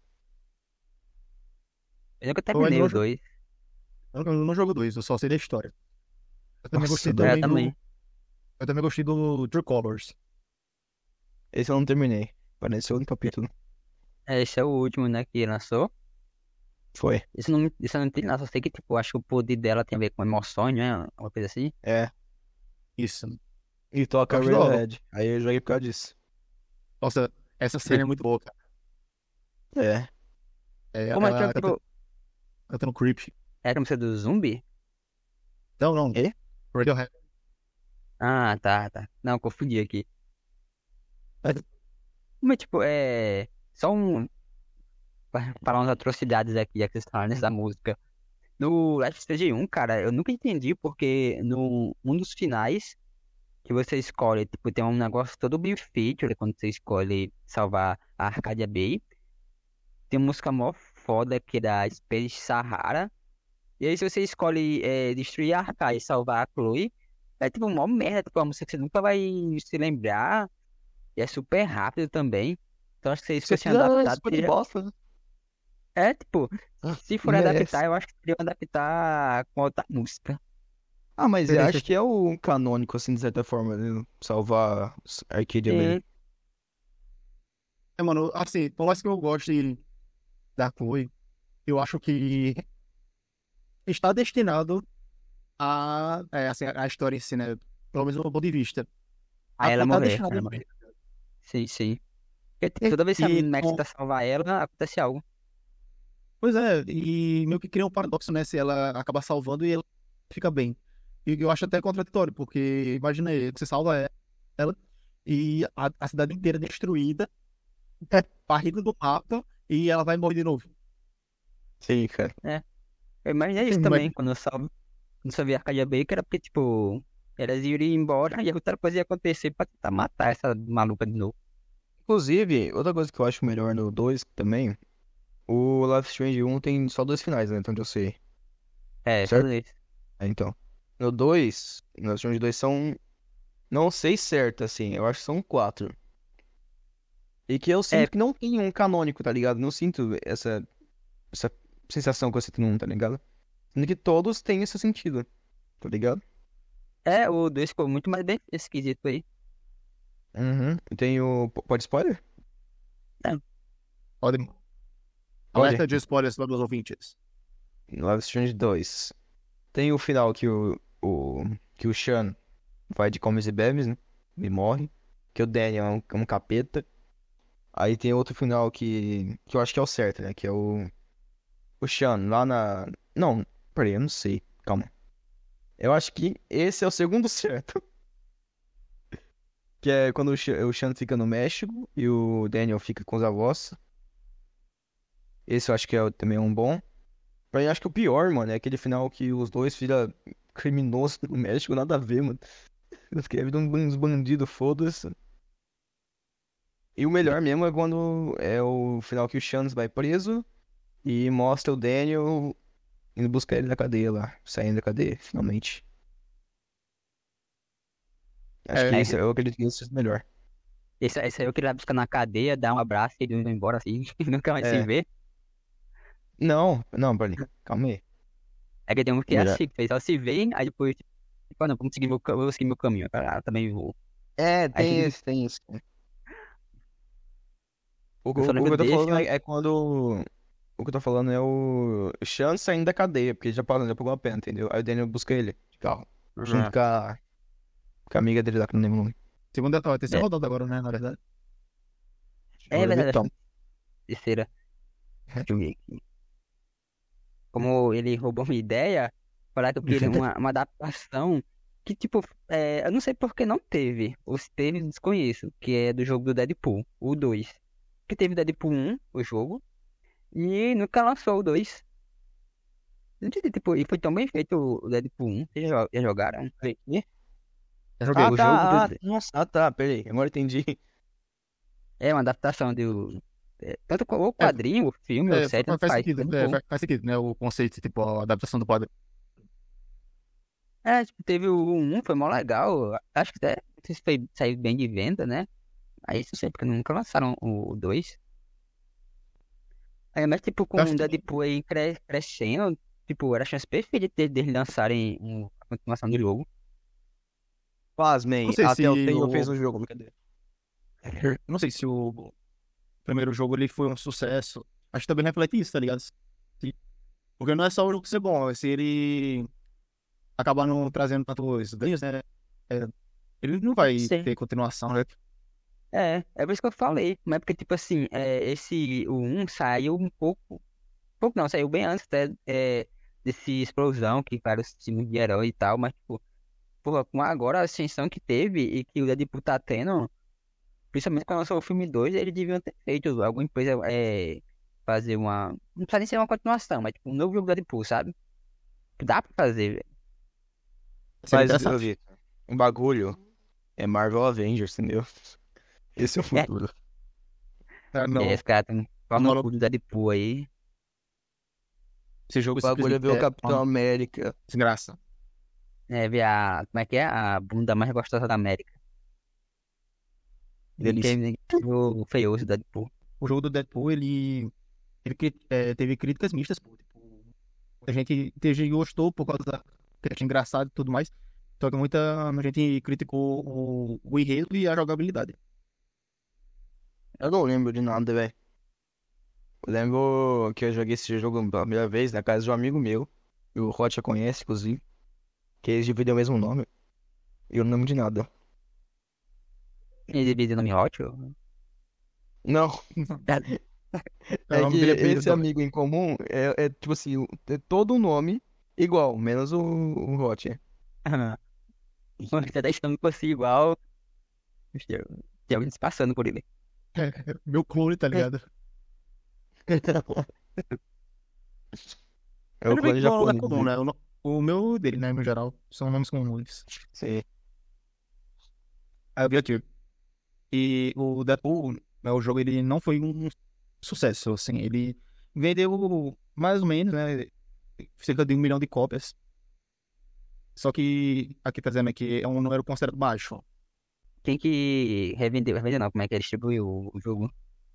Eu nunca Eu ainda terminei não, o jo- dois. eu não não jogo o dois, eu só sei da história. Eu também Nossa, gostei dois. É, também também. do. Eu também gostei do True Colors. Esse eu não terminei. Parece o único capítulo. É, esse é o último, né, que lançou. Foi. Isso não, isso eu não tem nada, só sei que, tipo, acho que o poder dela tem a ver com emoções, né? Uma coisa assim. É. Isso. E toca Eu acho da hora. Radiohead. Aí eu joguei por causa disso. Nossa, essa cena é muito boa, cara. É. É, Como é que, ela tipo, cantando Creep. é a música do zumbi? Não, não. E? Radiohead. Ah, tá, tá. Não, confundi aqui. Mas, tipo, é. Só um. Pra falar umas atrocidades aqui, já que vocês falaram nessa música. No Life is Strange um, cara, eu nunca entendi porque no um dos finais que você escolhe, tipo, tem um negócio todo bem feature quando você escolhe salvar a Arcadia Bay. Tem uma música mó foda que é da Space Sahara. E aí se você escolhe é, destruir a Arcadia e salvar a Chloe, é tipo mó merda, tipo, uma música que você nunca vai se lembrar. E é super rápido também. Então acho que se isso Você fosse fica adaptado, super de seria... bosta, né? É, tipo, se for Não adaptar, merece. eu acho que deveriam adaptar com outra música. Ah, mas eu Beleza. acho que é o canônico, assim, de certa forma, né? Salvar os Arcadia Bay. Sim, É, mano, assim, por mais que eu goste da Chloe, eu acho que está destinado a, é, assim, a história em si, né? Pelo menos do meu ponto de vista. aí ela Tá morrer, destinado ela a morrer. morrer. Sim, sim. Porque tipo, E, toda vez que a e Max com- tenta salvar ela, acontece algo. pois é, e meio que cria um paradoxo, né? Se ela acaba salvando e ela fica bem. E eu acho até contraditório, porque imagina aí, você salva ela e a, a cidade inteira destruída, varrida do mapa, e ela vai morrer de novo. Sim, cara. Eu imaginei isso Mas- também, quando eu só, quando eu só vi a Arcadia Baker, era porque, tipo, elas iriam embora e a outra coisa ia acontecer pra tentar matar essa maluca de novo. Inclusive, outra coisa que eu acho melhor no dois também, o Life is Strange um tem só dois finais, né? Então onde eu sei. É, Certo? fazer isso. É, então. No dois, no Life is Strange dois são. Não sei certo, assim. Eu acho que são quatro. E que eu sinto É, que não tem um canônico, tá ligado? Não sinto essa, essa sensação que você tem um, tá ligado? Sendo que todos têm esse sentido, tá ligado? é, o dois ficou muito mais bem esquisito aí. Uhum. Tem o. p- Pode spoiler? Pode. Pode. Alerta de spoilers para os ouvintes. Life is Strange dois. Tem o final que o, o, que o Sean vai de comes e bebes, né? E morre. Que o Daniel é um, é um capeta. Aí tem outro final que, que eu acho que é o certo, né? Que é o, o Sean lá na... Não, peraí, eu não sei. Calma. Eu acho que esse é o segundo certo. Que é quando o Sean, o Sean fica no México e o Daniel fica com os avós. Esse eu acho que é o- também é um bom. Pra mim, eu acho que o pior, mano, é aquele final que os dois viram criminosos no México, nada a ver, mano. Eles querem vir uns bandidos, foda-se. E o melhor mesmo é quando é o final que o Shanks vai preso e mostra o Daniel indo buscar ele na cadeia lá, saindo da cadeia, finalmente. Acho que É, esse, eu acredito que esse é o melhor. Esse, esse aí eu queria buscar na cadeia, dar um abraço e ele indo embora assim, e nunca mais se É. vê. Não, não, Berlim, calma aí. É que tem um que é Melhor. assim, que eles só se veem, aí depois, tipo, ah, não, vamos seguir meu, ca- vou seguir meu caminho. Ah, também vou. É, Aí tem fica- esse, tem esse. O, eu o, só o que lembro eu tô desse, falando mas... é, é quando. O que eu tô falando é o Shanks saindo da cadeia, porque ele já parou, já pagou a pena, entendeu? Aí o Daniel busca ele de carro, junto com a, com a amiga dele lá, que eu não lembro o nome. segunda, ó, terceira É. rodada agora, né? Na verdade. É Agora verdade, Vitão. acho que terceira. Deixa eu ver aqui. Como ele roubou minha ideia, falar que eu queria uma, uma adaptação que, tipo, é, eu não sei por que não teve, ou se teve, desconheço, que é do jogo do Deadpool, o dois. Que teve Deadpool um, o jogo, e nunca lançou o dois. Não entendi, tipo, e foi tão bem feito o Deadpool um. Vocês já, já jogaram? Quê? Já joguei. Ah, O jogo tá. Ah, do... nossa. Ah, tá. Peraí. Agora entendi. É uma adaptação do... é, tanto o É, quadrinho, o filme, ou é, série, fa- tanto faz faz. sentido. Muito É, bom. fa- faz sentido, né? O conceito, tipo, a adaptação do quadro. É, tipo, teve o um, foi mó legal. Acho que até não sei se foi, saiu bem de venda, né? Aí isso sei, porque nunca lançaram o dois. Aí, mas, tipo, com Eu acho o que Deadpool aí cre- crescendo, tipo, era a chance perfeita de de eles lançarem um- a continuação do jogo. não Pasmem. sei A se Telltale fez o, um jogo, brincadeira. eu não sei se o primeiro jogo ele foi um sucesso. Acho que também reflete isso, tá ligado? Se- Porque não é só o jogo ser bom, é se ele acabar não trazendo tantos ganhos, né? É, ele não vai Sim. ter continuação, né? É, é por isso que eu falei. Mas porque, tipo assim, é, esse, o um saiu um pouco, pouco não, saiu bem antes até é, desse explosão que vários filmes de herói e tal, mas, tipo, porra, com agora a ascensão que teve e que o Deadpool tá tendo, principalmente quando lançou o filme dois, eles deviam ter feito alguma coisa, é, fazer uma, não precisa nem ser uma continuação, mas, tipo, um novo jogo do Deadpool, sabe? Dá pra fazer, velho. Seria Mas, interessante. Vitor, um bagulho é Marvel Avengers, entendeu? Esse é o futuro. É, É, não, esse cara tem pau não no falou- cu do Deadpool aí. esse jogo O bagulho é simplesmente ver o é Capitão uma América. desgraça. É, ver a, como é que é? A bunda mais gostosa da América. Delícia. Ninguém, ninguém o feioso do Deadpool. O jogo do Deadpool, ele, ele cri- é, teve críticas mistas, pô. Tipo, a gente, tem gente que gostou por causa da que achei engraçado e tudo mais. Só que muita gente criticou o, o enredo e a jogabilidade. Eu não lembro de nada, velho. Eu lembro que eu joguei esse jogo pela primeira vez na casa de um amigo meu. E o Hot já conhece, inclusive. Que eles dividem o mesmo nome. E eu não lembro de nada. Ele divide o nome Hot? ou- Não, É, o é nome que dele é Pedro esse Dória. amigo em comum é, é tipo assim, o- é todo o nome igual, menos o, o Hot. Ah, mano, você tá estando com você igual. Tem alguém se passando por ele. É, meu clone, tá ligado? É o Ele clã vem com o nome japonês. comum, né? O, no- o meu dele, né, no geral, são nomes comuns. Sim. Aí eu vi aqui. E o Deadpool, né, o jogo, ele não foi um sucesso, assim. Ele vendeu mais ou menos, né, cerca de um milhão de cópias. Só que aqui tá dizendo que é um número considerado baixo. Quem que revendeu? Revendeu não, como é que ele distribuiu o, o jogo?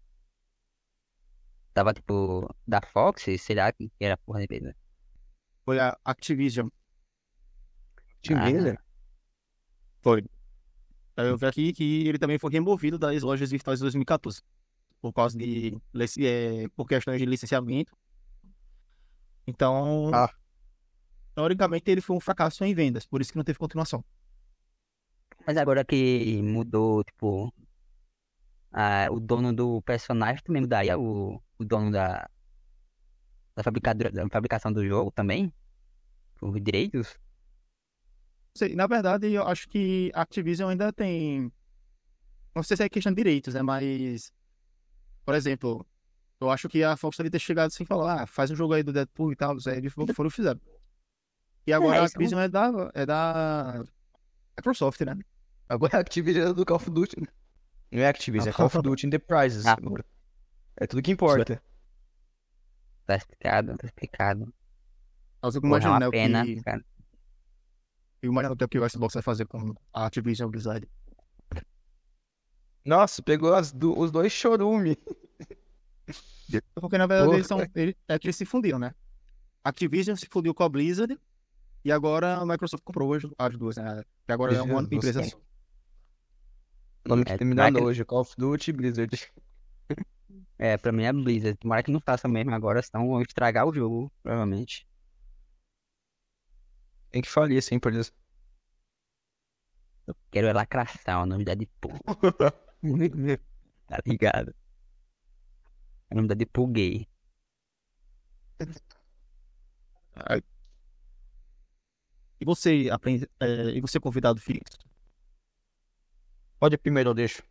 Tava tipo da Fox, sei lá quem que era a porra da empresa. Foi a Activision. Ah, Foi. Aí eu vi aqui que ele também foi removido das lojas virtuais em dois mil e quatorze. Por causa de... lic- é, por questões de licenciamento. Então, Ah. teoricamente, ele foi um fracasso em vendas. Por isso que não teve continuação. mas agora que mudou, tipo, a, o dono do personagem também mudaria o, o dono da, da, fabricadora, da fabricação do jogo também? Os direitos? Sei, na verdade, eu acho que a Activision ainda tem... Não sei se é questão de direitos, né? Mas, por exemplo, eu acho que a Fox deve ter chegado assim e falou, ah, faz um jogo aí do Deadpool e tal. Aí eles foram e fizeram. E agora É, a isso. Activision é da, é da Microsoft, né? Agora é Activision do Call of Duty, né? Não é Activision, é Call of Duty Enterprises Ah. agora. É tudo que importa. Tá explicado, tá explicado. Mas eu Porra, é imagino, uma né, o pena, que... cara. Eu imagino o que o Xbox vai fazer com a Activision Blizzard. Nossa, pegou as do- os dois chorume. Porque, na verdade, Porra. eles são... Ele, é que eles se fundiram, né? A Activision se fundiu com a Blizzard e agora a Microsoft comprou as, as duas, né? Que agora é uma Jesus, empresa sim. só. Nome que É, tá me tomara dando que- hoje, Call of Duty Blizzard. É, pra mim é Blizzard. Tomara que não faça mesmo agora, senão vão estragar o jogo, provavelmente. Tem que falir essa empresa. Quero é lacração, o nome da Deadpool. Tá ligado? É o nome da Deadpool gay. Aí- E você, aprende, é, e você convidado fixo? Pode primeiro, eu deixo.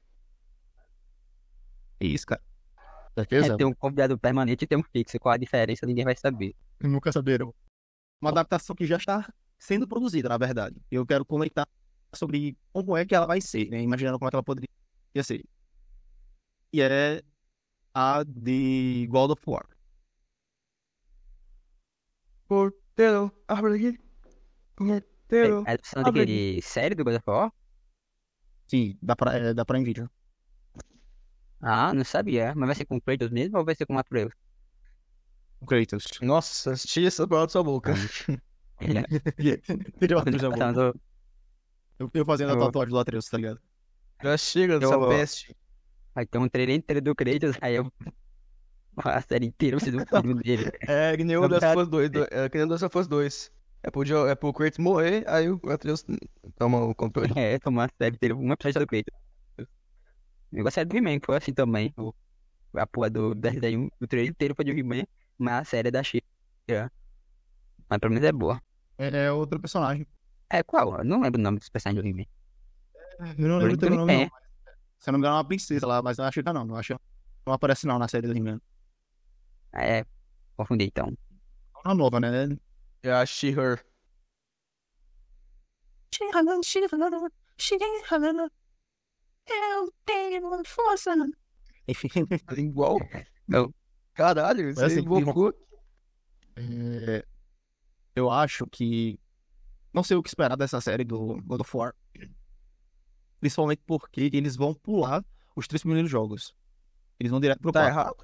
É isso, cara. É, Certeza? tem um convidado permanente e tem um fixo. Qual a diferença? Ninguém vai saber. Nunca saberam. Uma adaptação que já está sendo produzida, na verdade. Eu quero comentar sobre como é que ela vai ser, né? Imaginando como é que ela poderia ser. E é a de God of War. Porteiro, abre aqui. É, Porteiro. é a opção de, abre quê? De série do God of War? Sim, dá pra, é, dá pra Nvidia. Ah, não sabia. Mas vai ser com Kratos mesmo ou vai ser com Atreus? O Kratos. Nossa, tira essa palavra da sua boca. Entendeu? Passando- Eu, eu fazendo a Eu- tatuagem do Atreus, tá ligado? Já chega dessa Eu- peste. Vai ter um trailer inteiro do Kratos, aí eu... A série inteira vai ser do filho dele. É que nem o Na das verdade- Fãs dois. do- É que nem o das Fãs dois. É pro, Jo- é pro Kratos morrer, aí o Atreus toma o controle. É, tomar a série inteira, um episódio do Kratos. O negócio é do He-Man, que foi assim também. O, a porra do desenho, o trailer inteiro foi de He-Man, mas a série é da She-Ra. Mas pelo menos é boa. É, é outro personagem. É, qual? Eu não lembro o nome dos personagens do He-Man. Eu não lembro lembro também o do nome, He-Man. não. Se eu não me engano, é uma princesa lá, mas não acho que não. Não acho. Não aparece não na série do He-Man. É, confundi então. É uma nova, né? É a She-Her. Eu tenho força. Enfim, Igual. Não. Caralho, você assim, invocou. é, eu acho que não sei o que esperar dessa série do God of War. Principalmente porque eles vão pular os três primeiros jogos. Eles vão direto pro Tá quarto. errado?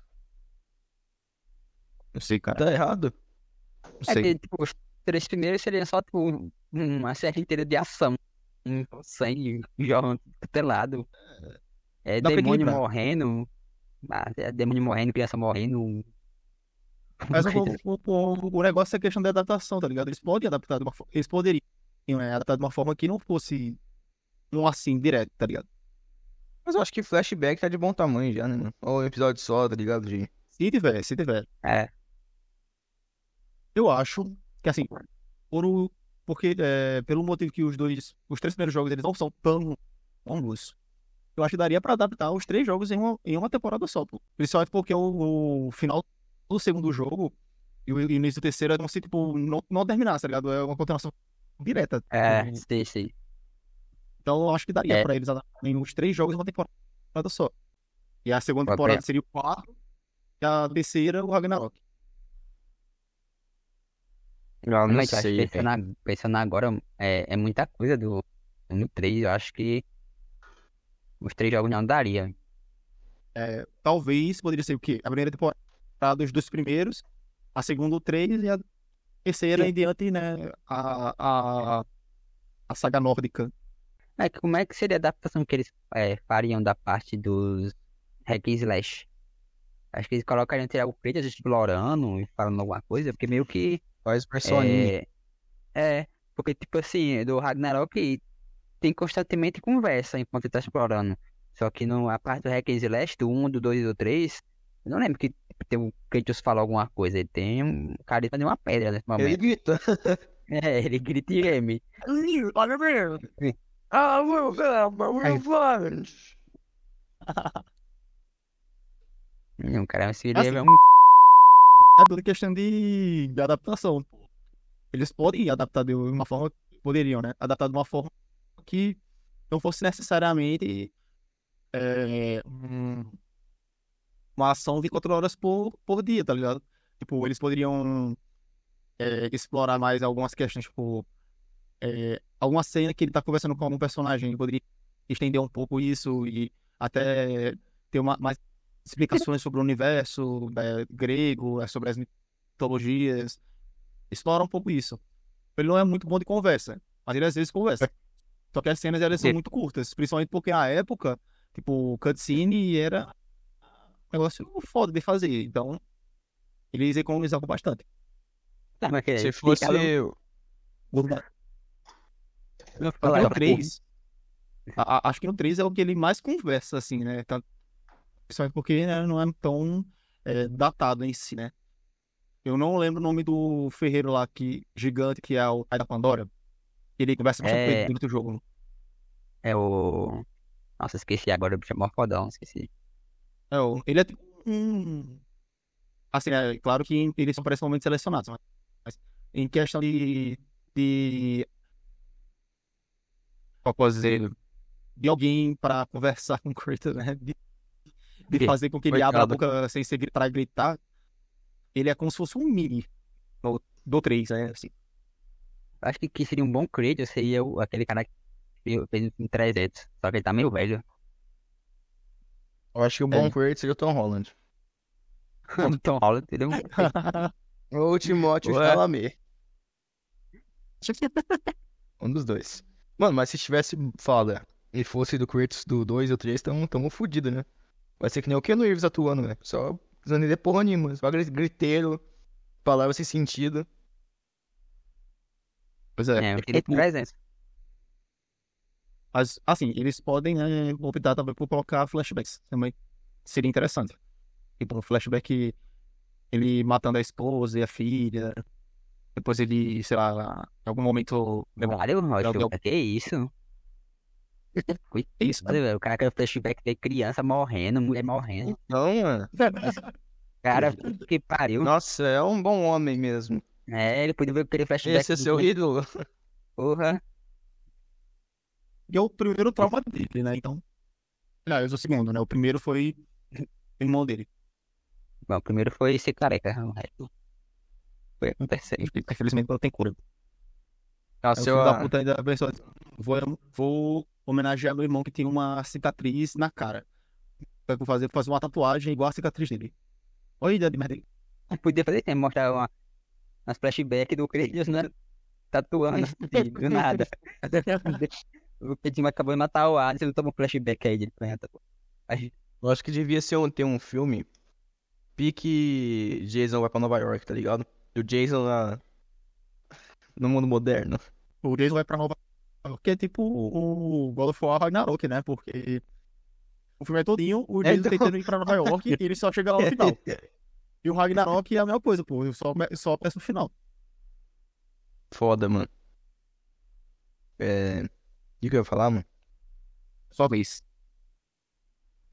Não sei, cara. Tá errado? Não É sei. que, tipo, os três primeiros seriam só, tipo, um- uma série inteira de ação. Um sangue jorrando pelado. É Dá pra demônio equilibrar. morrendo. Ah, é demônio morrendo, criança morrendo. Mas o, o, o, o negócio é a questão da adaptação, tá ligado? Eles podem adaptar de uma forma. Eles poderiam, né, adaptar de uma forma que não fosse um assim, direto, tá ligado? Mas eu acho que Flashback tá de bom tamanho já, né? mano? Ou um episódio só, tá ligado? De... Se tiver, se tiver. É, Eu acho que assim, por o, porque, é, pelo motivo que os dois, os três primeiros jogos eles não são tão longos, eu acho que daria pra adaptar os três jogos em uma, em uma temporada só, pô. Principalmente porque o, o final do segundo jogo e o início do terceiro é como se, tipo, não, não terminasse, tá ligado? É uma continuação direta. É, Tipo, sei, sei. então eu acho que daria É, pra eles adaptarem os três jogos em uma temporada só. E a segunda pode temporada pegar. seria o quatro, e a terceira o Ragnarok. Ah, não Realmente, eu acho que sei, pensando, velho. ag- pensando agora, é, é muita coisa do no três. Eu acho que os três jogos não daria. É, talvez poderia ser o quê? A primeira temporada, os dois primeiros, a segunda, o três, e a terceira Sim. em diante, né? A, a, a saga nórdica. É, que como é que seria a adaptação que eles é, fariam da parte dos hack and slash? Acho que eles colocariam ter algo Kratos explorando e falando alguma coisa, porque meio que Faz versão anime. é, é, porque tipo assim, do Ragnarok tem constantemente conversa enquanto ele tá explorando. Só que no, a parte do hack and slash, do um, do dois e do três, eu não lembro que tipo, tem o Kratos fala alguma coisa. Ele tem um careta de uma pedra nesse Ele momento. grita. É, ele grita e geme. Ah, meu Deus, Aí, meu Deus. Hum, cara, seria assim, um. é toda questão de, de adaptação. Eles podem adaptar de uma forma, poderiam, né? Adaptar de uma forma que não fosse necessariamente é, um- uma ação vinte e quatro horas por, por dia, tá ligado? Tipo, eles poderiam é, explorar mais algumas questões, tipo, é, alguma cena que ele tá conversando com algum personagem, ele poderia estender um pouco isso e até ter uma, mais explicações sobre o universo é, grego, é, sobre as mitologias, explorar um pouco isso. Ele não é muito bom de conversa, mas ele às vezes conversa. Só que as cenas elas são muito curtas, principalmente porque a época, tipo, cutscene era um negócio foda de fazer, então eles economizavam bastante. Tá, mas que Se explicar não, fosse. não Só que falar no essa porra. três a- a- acho que no três é o que ele mais conversa, assim, né? Tá- Principalmente porque né, não é tão é, datado em si, né? Eu não lembro o nome do ferreiro lá, que, gigante, que é o Pai da Pandora. Ele conversa bastante com ele É, durante o jogo. é o. Nossa, esqueci agora, o bicho é mó fodão, esqueci. É, o- ele é tipo um... Assim, é claro que eles são precisamente selecionados, mas mas em questão de... de como posso dizer, de alguém para conversar com o Kratos, né? De, de Que? fazer com que ele abra a Coitado. boca sem ser para gritar. Ele é como se fosse um Mini do, do três, né? Assim. Acho que, que seria um bom Kratos, seria o, aquele cara que fez fez em trezentos. Só que ele tá meio velho. Eu acho que o bom É. Kratos seria o Tom Holland. O Tom Holland, entendeu? Ou o Timothée Ué. Chalamet. Um dos dois. Mano, mas se tivesse foda e fosse do Kratos do dois ou três, tamo, tamo fudido, né? Vai ser que nem o Keanu Reeves atuando, velho. Só precisando entender porra nenhuma. Só gri- griteiro, palavras sem sentido. Pois é. É, eu É queria tipo, trezentos. mas, assim, eles podem né, optar também por colocar flashbacks. Também seria interessante. Tipo, um flashback, ele matando a esposa e a filha. Depois ele, sei lá, em algum momento... Caralho, Rocha, alguém- que isso? É isso, Coitado, velho. O cara quer flashback de criança morrendo, mulher morrendo. Então, mano. Cara, que pariu. Nossa, é um bom homem mesmo. É, ele podia ver aquele flashback. Esse é do- seu ídolo. Porra. E é o primeiro trauma dele, né? Então. Aliás, o segundo, né? O primeiro foi o irmão dele. Bom, o primeiro foi ser careca. O resto foi acontecer. Infelizmente não tem cura. Aí o Nossa, eu, filho da ah, puta ainda pensou, vou, vou homenagear meu irmão que tem uma cicatriz na cara. Vou fazer, fazer uma tatuagem igual a cicatriz dele. Olha a ideia de merda. Podia fazer tempo, mostrar uma, umas flashbacks do Kratos, né? Tatuando, assim, do nada. O Kratos acabou de matar o Hades, ele toma um flashback aí de planta. eu acho que devia ser um, ter um filme pique Jason vai pra Nova York, tá ligado? E o Jason na, no mundo moderno. O Jason vai pra Nova York, que é tipo o God of War Ragnarok, né? Porque o filme é todinho, o É, Jason então. tentando ir pra Nova York e ele só chega lá no final. E o Ragnarok é a mesma coisa, pô. Eu só, só peço no final. Foda, mano. É... O que que eu ia falar, mano? Só vez.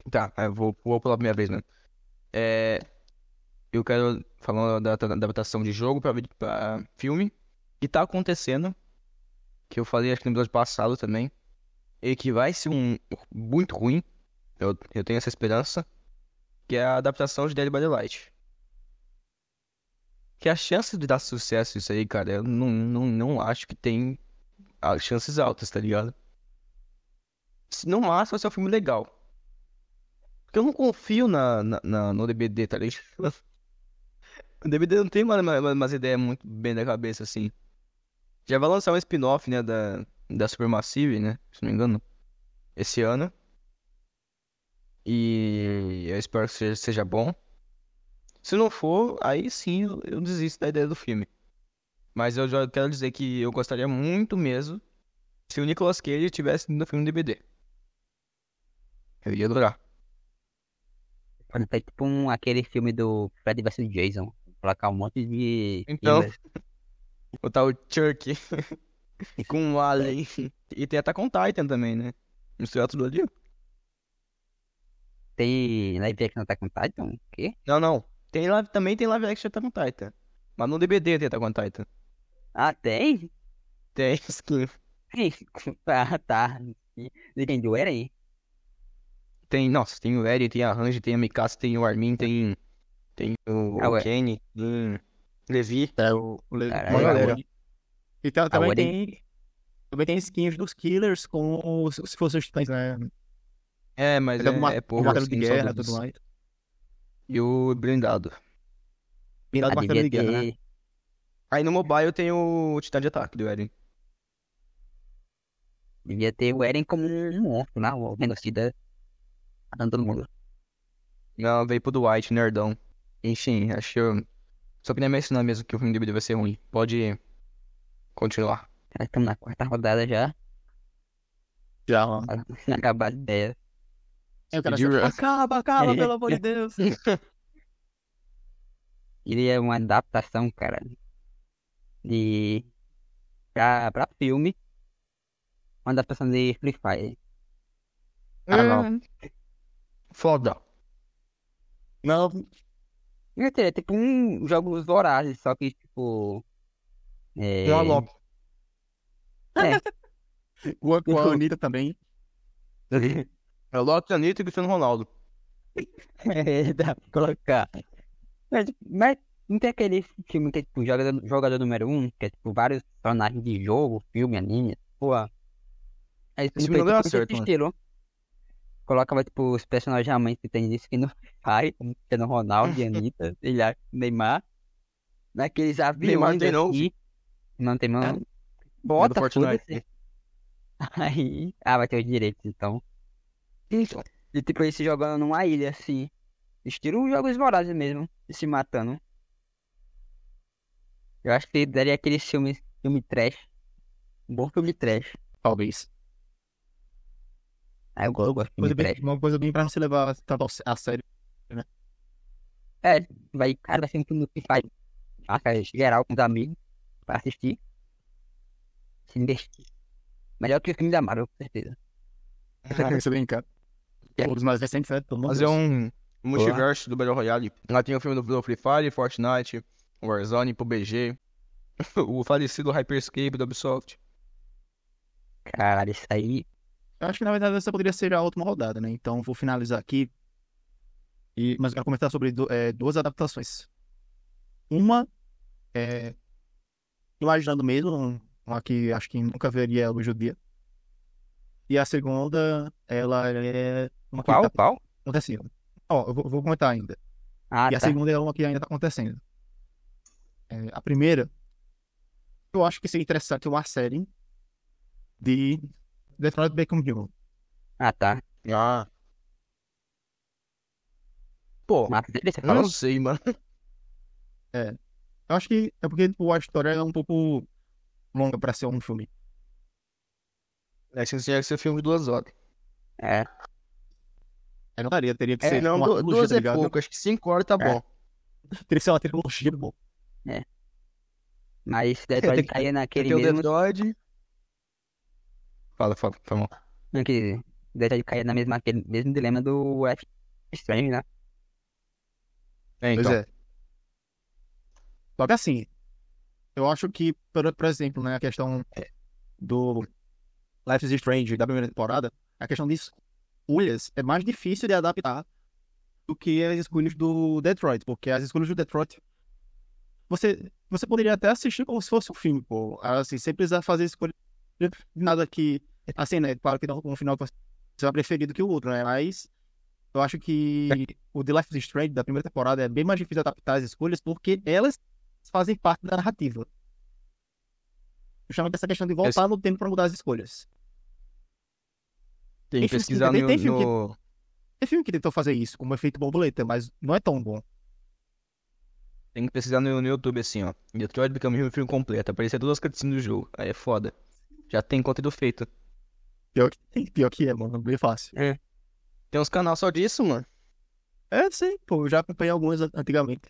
Tá, eu vou, vou pular a primeira vez, né? É, eu quero falar da, da adaptação de jogo pra, vi- pra filme. Que tá acontecendo. Que eu falei, acho que no episódio passado também. E que vai ser um muito ruim. Eu, eu tenho essa esperança. Que é a adaptação de Dead by Daylight. Que a chance de dar sucesso isso aí, cara, eu não, não, não acho que tem as chances altas, tá ligado? Se no máximo vai ser um filme legal. Porque eu não confio na, na, na- no D B D, tá ligado? O D B D não tem uma, uma- umas ideias muito bem da cabeça, assim. Já vai lançar um spin-off, né, da, da Supermassive, né? Se não me engano. Esse ano. E eu espero que seja, seja bom. Se não for, aí sim eu, eu desisto da ideia do filme. Mas eu já quero dizer que eu gostaria muito mesmo se o Nicolas Cage tivesse no filme do D B D. Eu ia adorar. Quando foi tipo um, aquele filme do Freddy versus Jason. Colocar um monte de Então, killers. o tal Chuck com o Alien. E tem Attack on Titan também, né? Misturar tudo ali. Tem live action tá com Titan? O quê? Não, não. Tem live, também tem live action de Attack on Titan. Mas no D B D tem Attack on Titan. Ah, tem? Tem skin. Tem. Ah, tá. De quem? Do Eren? Tem, nossa, tem o Eri, tem a Range, tem a Mikasa, tem o Armin, tem, tem o, Ah, o ué. Kenny, tem Levi. É, o, o Le- Caralho, uma a galera. Ori. E ta- A também Ori. tem, também tem skins dos killers com os- se fossem os titãs, né? É, mas Ele é, uma, é, é um pouco, martelo de assim, só guerra e dos- tudo mais. E o blindado. Virado Ah, martelo devia de guerra, né? ter. Aí no mobile tem o Titã de Ataque do Eren. Devia ter o Eren como um monstro, né? O genocida matando todo mundo. Não, veio pro Dwight, nerdão. Enfim, acho que eu... Só queria mencionar mesmo que o filme do D B D vai ser ruim. Pode continuar. Já estamos na quarta rodada já. Já, ó. Pra acabar a ideia. Aí o cara Speed assim, Rush. acaba, acaba, pelo amor de Deus. Ele é uma adaptação, cara, de. Pra, pra filme. Uma adaptação de Free Fire. Ah, não. Foda. Não, Ia ter, tipo, um jogos vorazes, só que, tipo. É. Tem uma Loki. É. com a, com a Anitta também. É Loki, Anitta e Cristiano Ronaldo. É, dá pra colocar. Mas, mas não tem aquele filme que é tipo jogador, jogador número um, que é tipo vários personagens de jogo, filme, anime, pô. Aí Esse tipo, filme não tipo, deu esse certo, mano. estilo. Colocava tipo os personagens realmente que tem disso que não faz, como Cristiano Ronaldo, e Anitta, sei lá, Neymar. Naqueles aviões tem não. assim. Não tem É. não. É do Bota, Fortnite. foda-se. Aí. Ah, vai ter os direitos, então. Então. E tipo, eles se jogando numa ilha, assim. Estilo jogos vorazes mesmo. E se matando. Eu acho que daria aquele filme, filme trash. Um bom filme trash. Talvez. Ah, eu, go- eu gosto de filme Coisa bem, trash. uma coisa bem pra não se levar tanto a sério. É, vai, cara, vai ser um filme que faz. Marca geral com os amigos. Pra assistir. Se investir. Melhor que o filme da Marvel, com certeza. Isso é bem caro. Os mais recentes, né? Pelo amor de Fazer Deus. um multiverso do Battle Royale. Lá tem o filme do do Free Fire, Fortnite, Warzone, P U B G. O falecido Hyperscape da Ubisoft. Caralho, isso aí. Eu acho que na verdade essa poderia ser a última rodada, né? Então vou finalizar aqui. E, mas eu quero comentar sobre du- é, duas adaptações. Uma é. Imaginando mesmo, uma que acho que nunca veria a luz do dia. E a segunda, ela é uma que Qual? tá Qual? acontecendo. Ó, eu vou, vou comentar ainda. Ah, E a tá. segunda é uma que ainda tá acontecendo. É, a primeira, eu acho que seria interessante uma série de Detroit Become Human. Ah, tá. Ah. Pô, Mas você eu falou? não sei, mano. Eu acho que é porque tipo, a história é um pouco longa pra ser um filme. É que tinha que ser filme de duas horas. É. Aí não daria, teria que É, ser não, uma du- trilogia, duas tá é ligado? pouco. Acho que cinco horas tá bom. Teria que ser uma trilogia, pô. Mas Detroit Tem que- caía Tem naquele que ter o mesmo. Detroit. Fala, fala, fala. Naquele, Deve cair na mesma, aquele mesmo dilema do Life is Strange, né? É, Pois então. é. Só que assim, eu acho que, por, por exemplo, né, a questão do Life is Strange da primeira temporada, a questão de escolhas é mais difícil de adaptar do que as escolhas do Detroit, porque as escolhas do Detroit, você, você poderia até assistir como se fosse um filme, pô, assim, sem precisar fazer escolha de nada que, assim, né, claro que não um final que você vai preferir do que o outro, né, mas eu acho que o The Life is Strange da primeira temporada é bem mais difícil adaptar as escolhas porque elas fazem parte da narrativa. Justamente essa questão de voltar no tempo para mudar as escolhas. Tem que Tem filme, pesquisar tem, no, tem filme que, no... tem filme que tentou fazer isso, como efeito borboleta, mas não é tão bom. Tem que pesquisar no, no YouTube, assim, ó. Detroit Become Human filme completo. Aparecer todas as cutscenes do jogo. Aí é foda. Já tem conteúdo feito. Pior que, tem, pior que é, mano, bem fácil. É. Tem uns canal só disso, mano. É, sim, pô, eu já acompanhei algumas an- antigamente.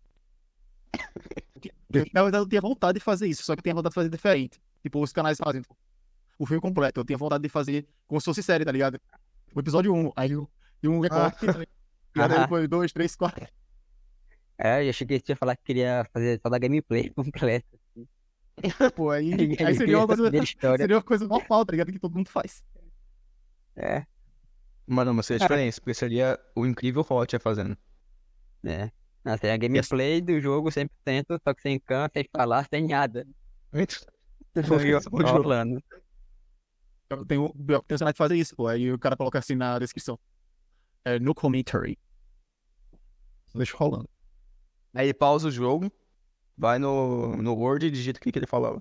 Na verdade, eu tinha vontade de fazer isso, só que eu tinha vontade de fazer diferente. Tipo, os canais fazem o filme completo. Eu tinha vontade de fazer como se fosse série, tá ligado? O episódio um aí o- e um recorte, tá ligado? E aí Aham. depois dois, três, quatro. É, eu achei que você ia falar que queria fazer só da gameplay completa. Pô, aí, Ele aí seria uma queria coisa, saber a história. seria uma coisa normal, tá ligado? Que todo mundo faz. É, Mano, mas seria diferente, porque seria o incrível Hot fazendo. é. Não, tem a gameplay do jogo cem por cento, só que sem câmera, sem falar, sem nada. Só rolando. Eu tenho, eu tenho cenário de fazer isso, pô. Aí o cara coloca assim na descrição. É, no commentary. Deixa rolando. Aí ele pausa o jogo, vai no, no Word e digita o que, que ele falava.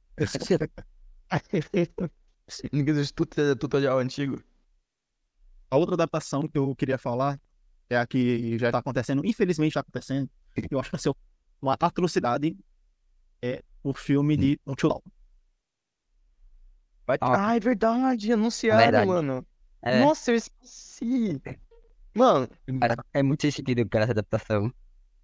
Ninguém existe tudo tutorial antigo. A outra adaptação que eu queria falar é a que já está acontecendo, infelizmente está acontecendo. Eu acho que vai ser uma atrocidade. É o filme de Until Dawn. Vai... Ah. Ah, é verdade, anunciaram, Verdade. mano. É, Nossa, eu esqueci. Mano, é muito sentido com essa adaptação.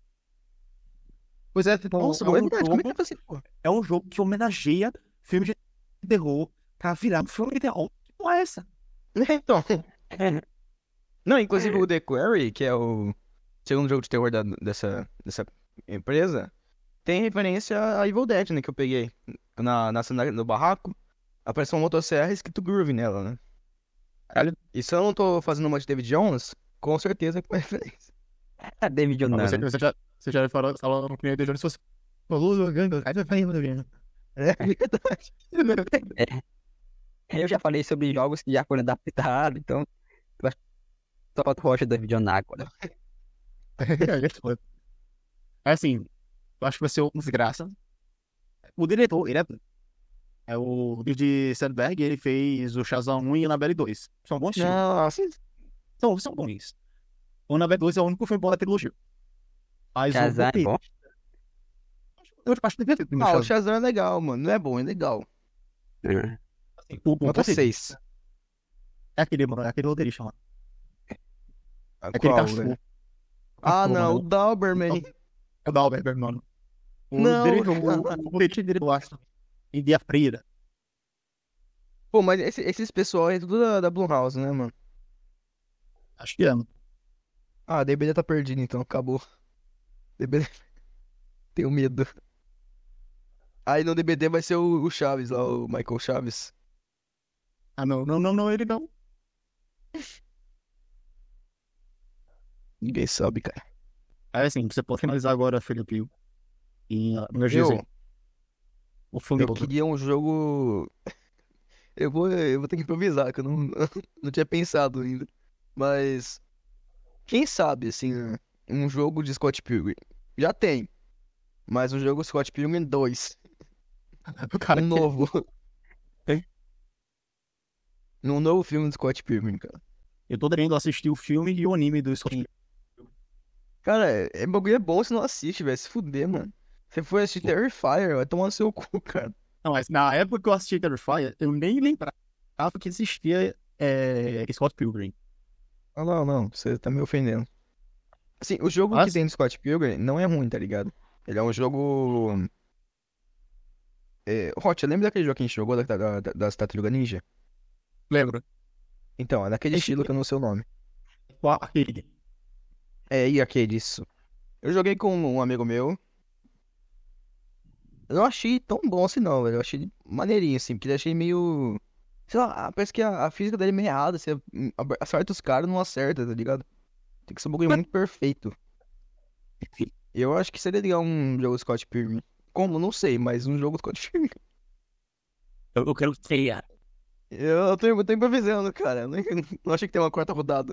Pois é, tipo, nossa, é, um é verdade, como é que jogo, é possível? Pô? é um jogo que homenageia filmes de terror pra virar um filme de terror. Que porra é essa? Então. Não, inclusive o The Quarry, que é o segundo jogo de terror da- dessa, dessa empresa, tem referência a Evil Dead, né, que eu peguei. Na, na cena no barraco, apareceu uma motosserra escrito Groove nela, né? Caralho. E se eu não tô fazendo uma de David Jones, com certeza é com referência. A David Ah, Você, Onano. você já, você já falou, falou no primeiro de Jones, se fosse falou, gangue, aí vai vai, vai, vai. É verdade. Eu já falei sobre jogos que já foram adaptados, então eu acho que só falta o Rocha do David Onano agora. É assim, eu acho que vai ser uma desgraça. O diretor, ele é, é o de Sandberg, ele fez o Shazam um e o Annabelle dois. São bons filmes. Nossa. São, são bons. O Annabelle dois é o único filme bom da trilogia. Mas o Shazam é roteiro, bom. eu acho que devia ter o primeiro Ah, o Shazam. Shazam é legal, mano. Não é bom, é legal. É. Assim, o, o Nota roteiro seis. é aquele, mano, é aquele roteirista, mano. Ah, É aquele qual, cachorro. velho? Ah, Cachorro, não, o mano. Doberman. É o Dalberg, mano. O Não, diretor, o, o roteirista dele do Aston. Em Dia Freira. Pô, mas esse- esses pessoal é tudo da, da Blumhouse, né, mano? Acho que é, mano. Ah, D B D tá perdido, então, acabou. D B D... Tenho medo. Aí no D B D vai ser o, o Chaves lá, o Michael Chaves. Ah, não, não, não, não, ele não. Ninguém sabe, cara. Aí assim, você pode finalizar agora, Felipe. E uh, meu Eu, Gzinho. O filme eu queria um jogo... Eu vou, eu vou ter que improvisar, que eu não, não tinha pensado ainda. Mas... Quem sabe, assim, um jogo de Scott Pilgrim. Já tem. Mas um jogo Scott Pilgrim dois. o cara Um que- novo. Hein? Um novo filme do Scott Pilgrim, cara. Eu tô querendo assistir o filme e o anime do Scott Pilgrim. Cara, é, é bagulho é bom se não assiste, velho. Se fuder, mano. Você foi assistir Terrifier, vai tomar no seu cu, cara. Não, mas na época que eu assisti Terrifier, eu nem lembrava que existia é, Scott Pilgrim. Ah, não, não. Você tá me ofendendo. Assim, o jogo que Mas- tem do Scott Pilgrim não é ruim, tá ligado? Ele é um jogo... É... Hot, lembra daquele jogo que a gente jogou da, da, da, das Tartarugas Ninja? Lembro. Então, é naquele estilo que eu não sei o nome. Qual arcade? É, e aquele isso. Eu joguei com um amigo meu. Eu não achei tão bom assim não, velho. Eu achei ele maneirinho, assim, porque eu achei meio. Sei lá, parece que a, a física dele é meio errada. Você hum, ab- acerta os caras, não acerta, tá ligado? Tem que ser um bagulho muito perfeito. Eu acho que seria legal um jogo Scott Pilgrim. Como? Não sei, mas um jogo Scott Pilgrim. Eu, eu quero ser. Eu, eu tô, eu tô improvisando, cara. Eu não, não achei que tem uma quarta rodada.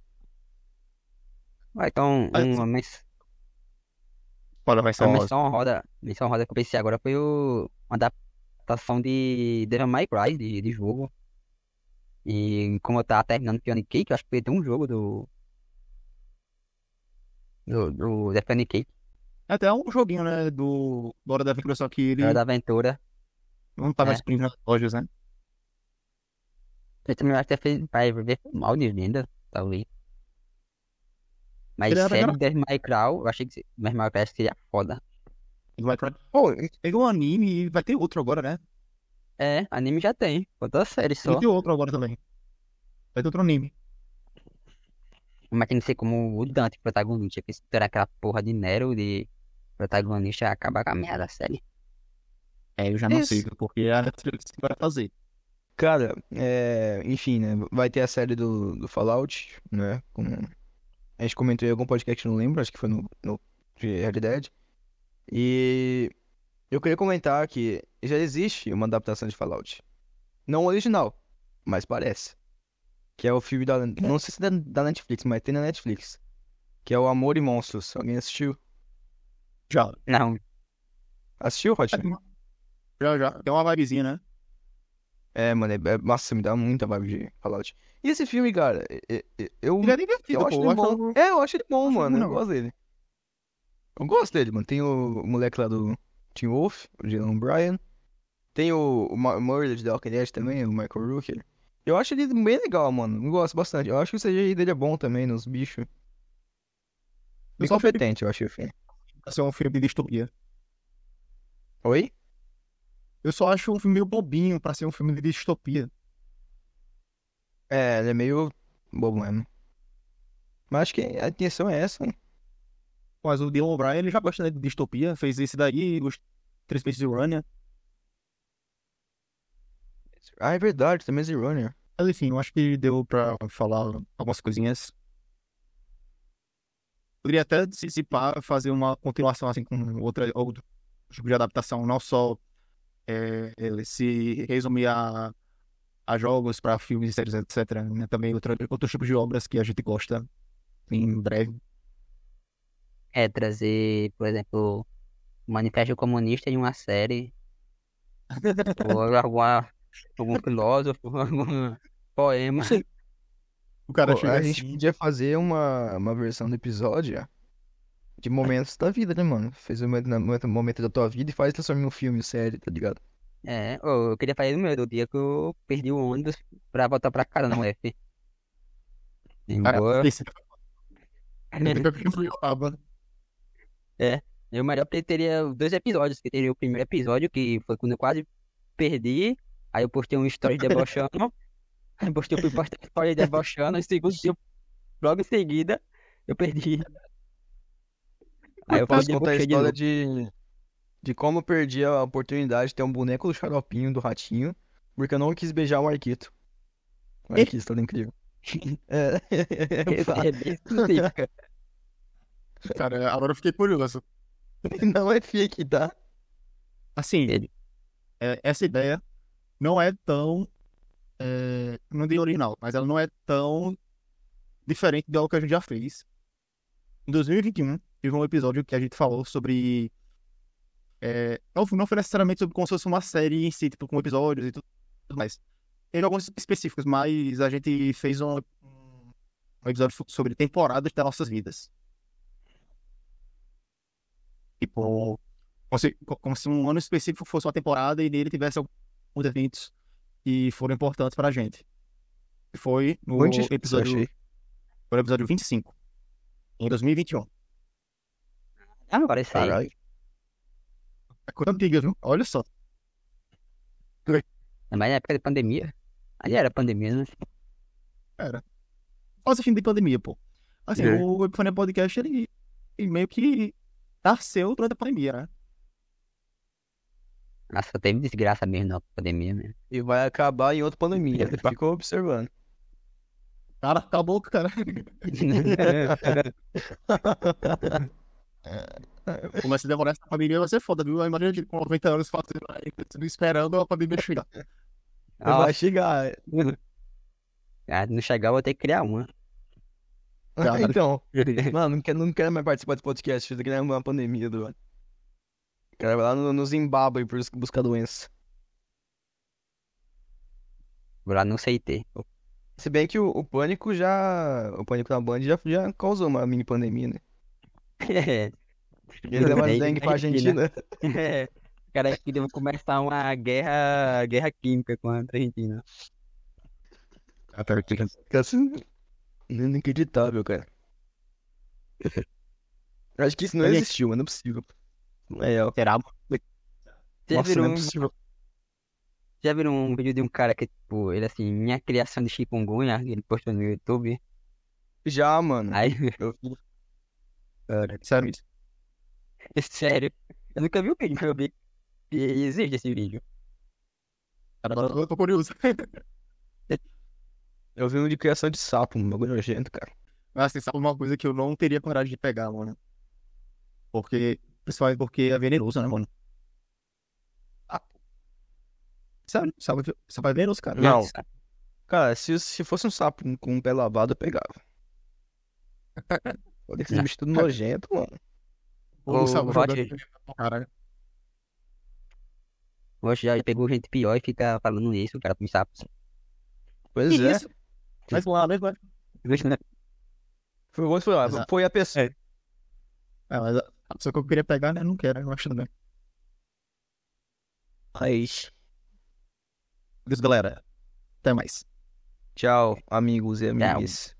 Ah, então, Mas, uma, mens Bora, vai ser uma uma. menção roda, menção roda que eu pensei agora foi o, uma adaptação de Devil May Cry, de, de jogo. E como eu tava terminando Piano Cake, eu acho que ia ter um jogo do, do, do Defend Cake, É até um joguinho, né? Do Bora da Aventura, só que Hora ele da Aventura, não tá mais né? disponível nas lojas, né? Eu também acho que fez, vai ver mal de venda, talvez. Mas Ele era série legal. de Devil May Cry, eu achei que se- Devil May Cry seria foda. Ele vai pra. Pô, tem um anime e vai ter outro agora, né? É, anime já tem, outra série Vai só. ter outro agora também. Vai ter outro anime. Mas tem que ser como o Dante, protagonista, que se ter aquela porra de Nero de protagonista, acaba com a merda da série. É, eu já não sei, Isso. porque é a Netflix que vai fazer. Cara, é, enfim, né? Vai ter a série do, do Fallout, né? Com, a gente comentou em algum podcast, não lembro, acho que foi no, no de realidade. E eu queria comentar que já existe uma adaptação de Fallout. Não original, mas parece. Que é o filme da. Não sei se é da, da Netflix, mas tem na Netflix. Que é o Amor e Monstros. Alguém assistiu? Já. Não, Assistiu, Rodney? Já, já. Tem uma vibezinha, né? É, mano, é, é- nossa, me dá muita vibe de Fallout. E esse filme, cara, é- é- eu, Ele é eu divertido, acho pô. ele Eu acho, bom. eu É, eu acho ele bom, acho mano. ruim, Eu não. gosto dele. Eu gosto dele, mano. Tem o, o moleque lá do Teen Wolf, o Dylan Bryan. Tem o, o Ma- Murder de The Walking Dead também, o Michael Rooker. Eu acho ele bem legal, mano. Eu gosto bastante. Eu acho que o C G I dele é bom também nos bichos. Eu Bem só filme competente, eu achei o filme. pra ser um filme de distopia. Oi? Eu só acho um filme meio bobinho pra ser um filme de distopia. É, ele é meio bobo mesmo. Mas acho que a intenção é essa, hein? Mas o Dylan O'Brien, ele já gosta, né, de distopia. Fez esse daí, os Três Meses de Urania. Ah, é verdade, tem Maze Runner. Mas enfim, eu acho que deu pra falar algumas coisinhas. Poderia até, se, se pá, fazer uma continuação assim com outra, outro tipo de adaptação. Não só é, ele se resumir a, a jogos, para filmes, séries, etcétera, né? Também outra, outros tipos de obras que a gente gosta em breve. é trazer, por exemplo, o Manifesto Comunista em uma série, ou alguma, algum filósofo, algum poema. O cara Pô, chega a gente assim. podia fazer uma, uma versão do episódio de momentos da vida, né, mano? Fez um momento, momento, momento da tua vida e faz transformar em um filme, série, tá ligado? É, ô, eu queria fazer o meu, do dia que eu perdi o ônibus pra voltar pra casa, não, F. Em Cara, boa. esse aba. É, eu melhor porque teria dois episódios, que teria o primeiro episódio, que foi quando eu quase perdi, aí eu postei um story debochando, aí postei, eu fui postar um story debochando, e segundo dia, logo em seguida, eu perdi. Aí eu fui e Posso contar a debochei de história novo. de, de como eu perdi a oportunidade de ter um boneco do Xaropinho, do Ratinho, porque eu não quis beijar o Marquito. O Marquito, tá incrível. É, é É fato. bem específica. Cara, agora eu fiquei curioso. Não é fake, tá? Assim, Ele- é, essa ideia não é tão. É, não é original, mas ela não é tão diferente de algo que a gente já fez. Em dois mil e vinte e um, teve um episódio que a gente falou sobre. É, não, não foi necessariamente sobre como se fosse uma série em si, tipo, com episódios e tudo mais. Teve alguns específicos, mas a gente fez um, um episódio sobre temporadas das nossas vidas. Tipo, como se, como se um ano específico fosse uma temporada e nele tivesse alguns eventos que foram importantes pra gente. E foi Muito no difícil, eu episódio, achei. foi no episódio vinte e cinco, em dois mil e vinte e um. Ah, agora isso aí. Caralho. É coisa antiga, viu? Olha só. Mas na época da pandemia. Ali era pandemia, né? Era. Quase fim de pandemia, pô. Assim, É. o Epifania Podcast, ele, ele meio que nasceu durante a pandemia, né? Nossa, só teve desgraça mesmo na pandemia, né? E vai acabar em outra pandemia. Ficou observando. Cara, acabou, cara. Começa a demorar essa pandemia, vai ser foda, viu? Imagina a gente com noventa anos fazendo aí, esperando a pandemia chegar. Vai chegar. Ah, não chegar, eu vou ter que criar uma. Cara, Então, mano, não quero, não quero mais participar desse podcast. Eu quero uma pandemia, do. Quero ir lá no, no Zimbábue pra bus- buscar doença. Vou lá no C I T. Se bem que o, o Pânico já. O Pânico na Band já, já causou uma mini pandemia, né? É. Ele leva mais Bem, dengue pra Argentina. Argentina. É. Cara, acho que deve começar uma guerra, guerra química contra a Argentina. Cara, assim, inacreditável, cara. Eu acho que isso não Gente, existiu, mas não é possível. Não é real. será? já Nossa, viram, não é um- possível. já viram um vídeo de um cara que, tipo, ele assim, minha criação de chikungunya, ele postou no YouTube. Já, mano. Aí, Eu vi. cara, Sério isso. sério, eu nunca vi o vídeo, mas eu vi que existe esse vídeo. Cara, agora eu tô curioso. Eu vi um de criação de sapo, um bagulho nojento, cara. Mas assim, sabe uma coisa que eu não teria coragem de pegar, mano? Porque, pessoal, porque é venenoso, né, mano? Ah, sério, sabe, sabe é venenoso, cara. Não. Nossa, Cara, se, se fosse um sapo com um pé lavado, eu pegava. Pode ser bicho tudo nojento, mano. O o sabe Hot, jogando cara. o Hot já pegou gente pior e fica falando isso, cara, com sapos. Pois Que é. isso? Mas lá, né, vai. Foi, foi lá, Exato. foi a pessoa. É, mas a a pessoa que eu queria pegar, né, não quero, eu acho também. Aí. Isso, galera. Até mais. Tchau, amigos e amigas.